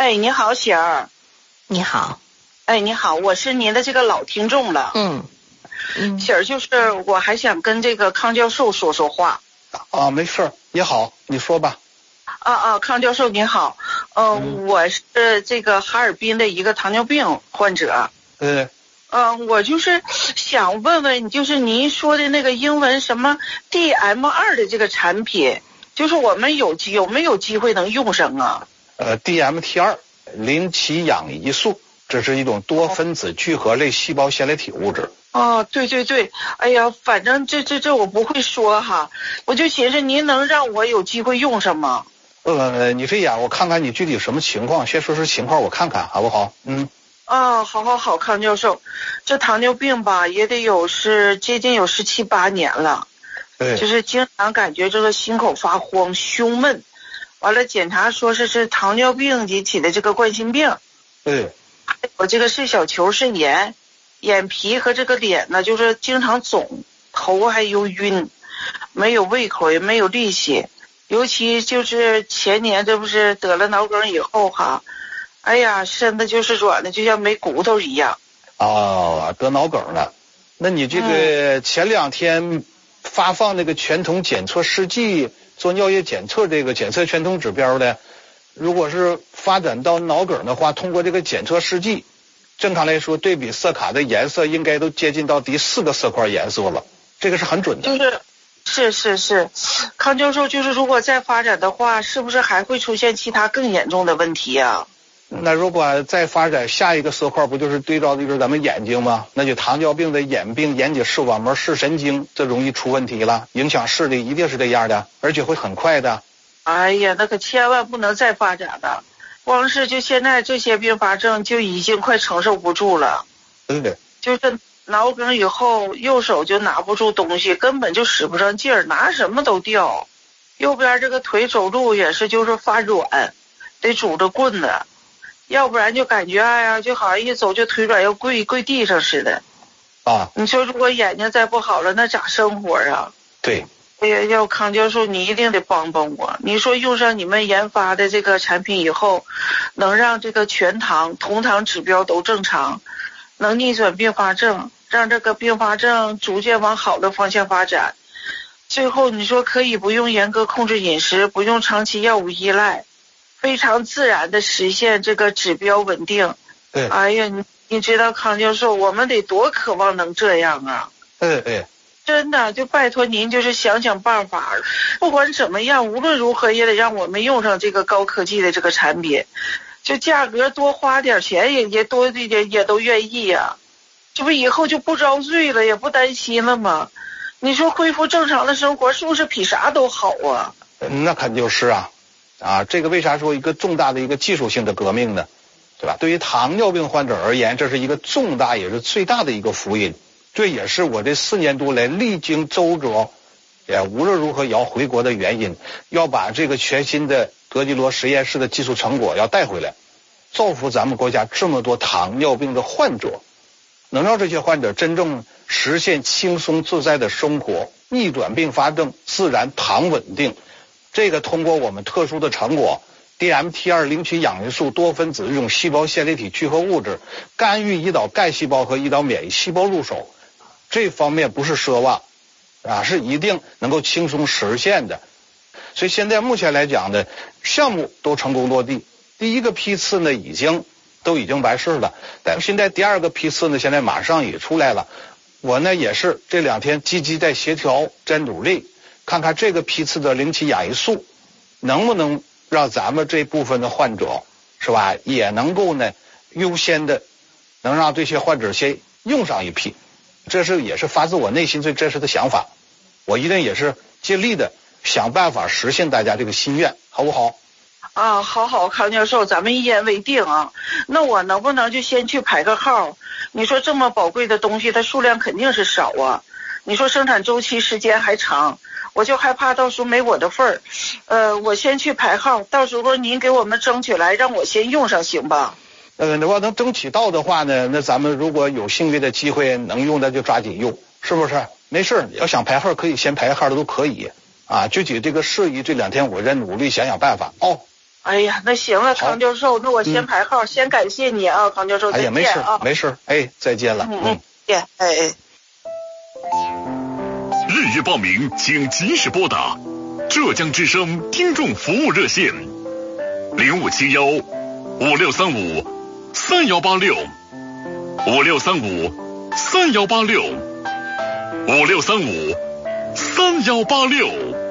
哎，你好，喜儿。 你好。 哎，你好，我是您的这个老听众了。 嗯嗯， 喜儿，就是我还想跟这个康教授说说话。 啊，没事，也好，你说吧。 啊啊，康教授您好，呃、嗯，我是这个哈尔滨的一个糖尿病患者。 嗯。 呃，我就是想问问，就是您说的那个英文什么 D M 二 的这个产品，就是我们有有没有机会能用上啊？ 呃 ，D M T 二 磷歧氧胰素，这是一种多分子聚合类细胞线粒体物质。 哦，对对对，哎呀，反正这这这我不会说哈，我就寻思您能让我有机会用上吗？ 呃，你这样，我看看你具体什么情况，先说说情况，我看看好不好？嗯。 哦，好好好，康教授，这糖尿病吧也得有是接近有十七八年了， 对， 就是经常感觉这个心口发慌、胸闷，完了检查说是是糖尿病引起的这个冠心病， 对， 还有这个肾小球肾炎，眼皮和这个脸呢就是经常肿，头还有晕，没有胃口也没有力气，尤其就是前年这不是得了脑梗以后哈。哎呀，身子就是软的，就像没骨头一样。 哦，得脑梗了。那你这个前两天发放那个全通检测试剂做尿液检测这个检测全通指标的，如果是发展到脑梗的话，通过这个检测试剂，正常来说对比色卡的颜色应该都接近到第四个色块颜色了，这个是很准的。 就是是是是，康教授，就是如果再发展的话，是不是还会出现其他更严重的问题啊？ 那如果再发展下一个色块，不就是对照的就是咱们眼睛吗？那就糖尿病的眼病、眼睑视网膜视神经，这容易出问题了，影响视力一定是这样的，而且会很快的。 哎呀，那可千万不能再发展了，光是就现在这些并发症就已经快承受不住了。 对的， 就是脑梗以后，右手就拿不住东西，根本就使不上劲儿，拿什么都掉。右边这个腿走路也是就是发软，得拄着棍子。要不然就感觉哎呀，就好像一走就腿软，要跪跪地上似的。 啊， 你说如果眼睛再不好了，那咋生活啊？ 对。 哎呀，要康教授，你一定得帮帮我。你说用上你们研发的这个产品以后，能让这个全糖、同糖指标都正常，能逆转并发症，让这个并发症逐渐往好的方向发展。最后你说可以不用严格控制饮食，不用长期药物依赖。非常自然的实现这个指标稳定。 对， 哎呀，你你知道康教授，我们得多渴望能这样啊！ 对对， 真的，就拜托您，就是想想办法，不管怎么样，无论如何也得让我们用上这个高科技的这个产品，就价格多花点钱也也多也也都愿意呀、啊。这不以后就不遭罪了，也不担心了吗？你说恢复正常的生活，是不是比啥都好啊？ 那肯定是啊。啊，这个为啥说一个重大的一个技术性的革命呢？对吧？对于糖尿病患者而言，这是一个重大也是最大的一个福音。这也是我这四年多来历经周折，也无论如何也要回国的原因，要把这个全新的德基罗实验室的技术成果要带回来，造福咱们国家这么多糖尿病的患者，能让这些患者真正实现轻松自在的生活，逆转并发症，自然糖稳定。这个通过我们特殊的成果 D M T 二 磷歧氧胰素多分子这种细胞线粒体聚合物质，干预胰岛干细胞和胰岛免疫细胞入手，这方面不是奢望啊，是一定能够轻松实现的。所以现在目前来讲呢，项目都成功落地，第一个批次呢已经都已经完事了，但现在第二个批次呢现在马上也出来了。我呢也是这两天积极在协调，在努力看看这个批次的磷歧氧胰素能不能让咱们这部分的患者是吧，也能够呢优先的能让这些患者先用上一批，这是也是发自我内心最真实的想法，我一定也是尽力的想办法实现大家这个心愿，好不好？ 啊，好好，康教授，咱们一言为定啊。那我能不能就先去排个号？你说这么宝贵的东西，它数量肯定是少啊。你说生产周期时间还长，我就害怕到时候没我的份儿。呃，我先去排号，到时候您给我们争取来，让我先用上，行吧？ 呃，如果能争取到的话呢，那咱们如果有幸运的机会能用的就抓紧用，是不是？没事，要想排号可以先排号的都可以啊。具体这个事宜这两天我在努力想想办法哦。 哎呀，那行了，康教授，那我先排号，嗯、先感谢你啊，康教授，再见啊。 哎呀，没事没事，哎，再见了。 嗯嗯，见，哎哎。 日月报名，请及时拨打浙江之声听众服务热线零五七幺五六三五三幺八六五六三五三幺八六五六三五三幺八六。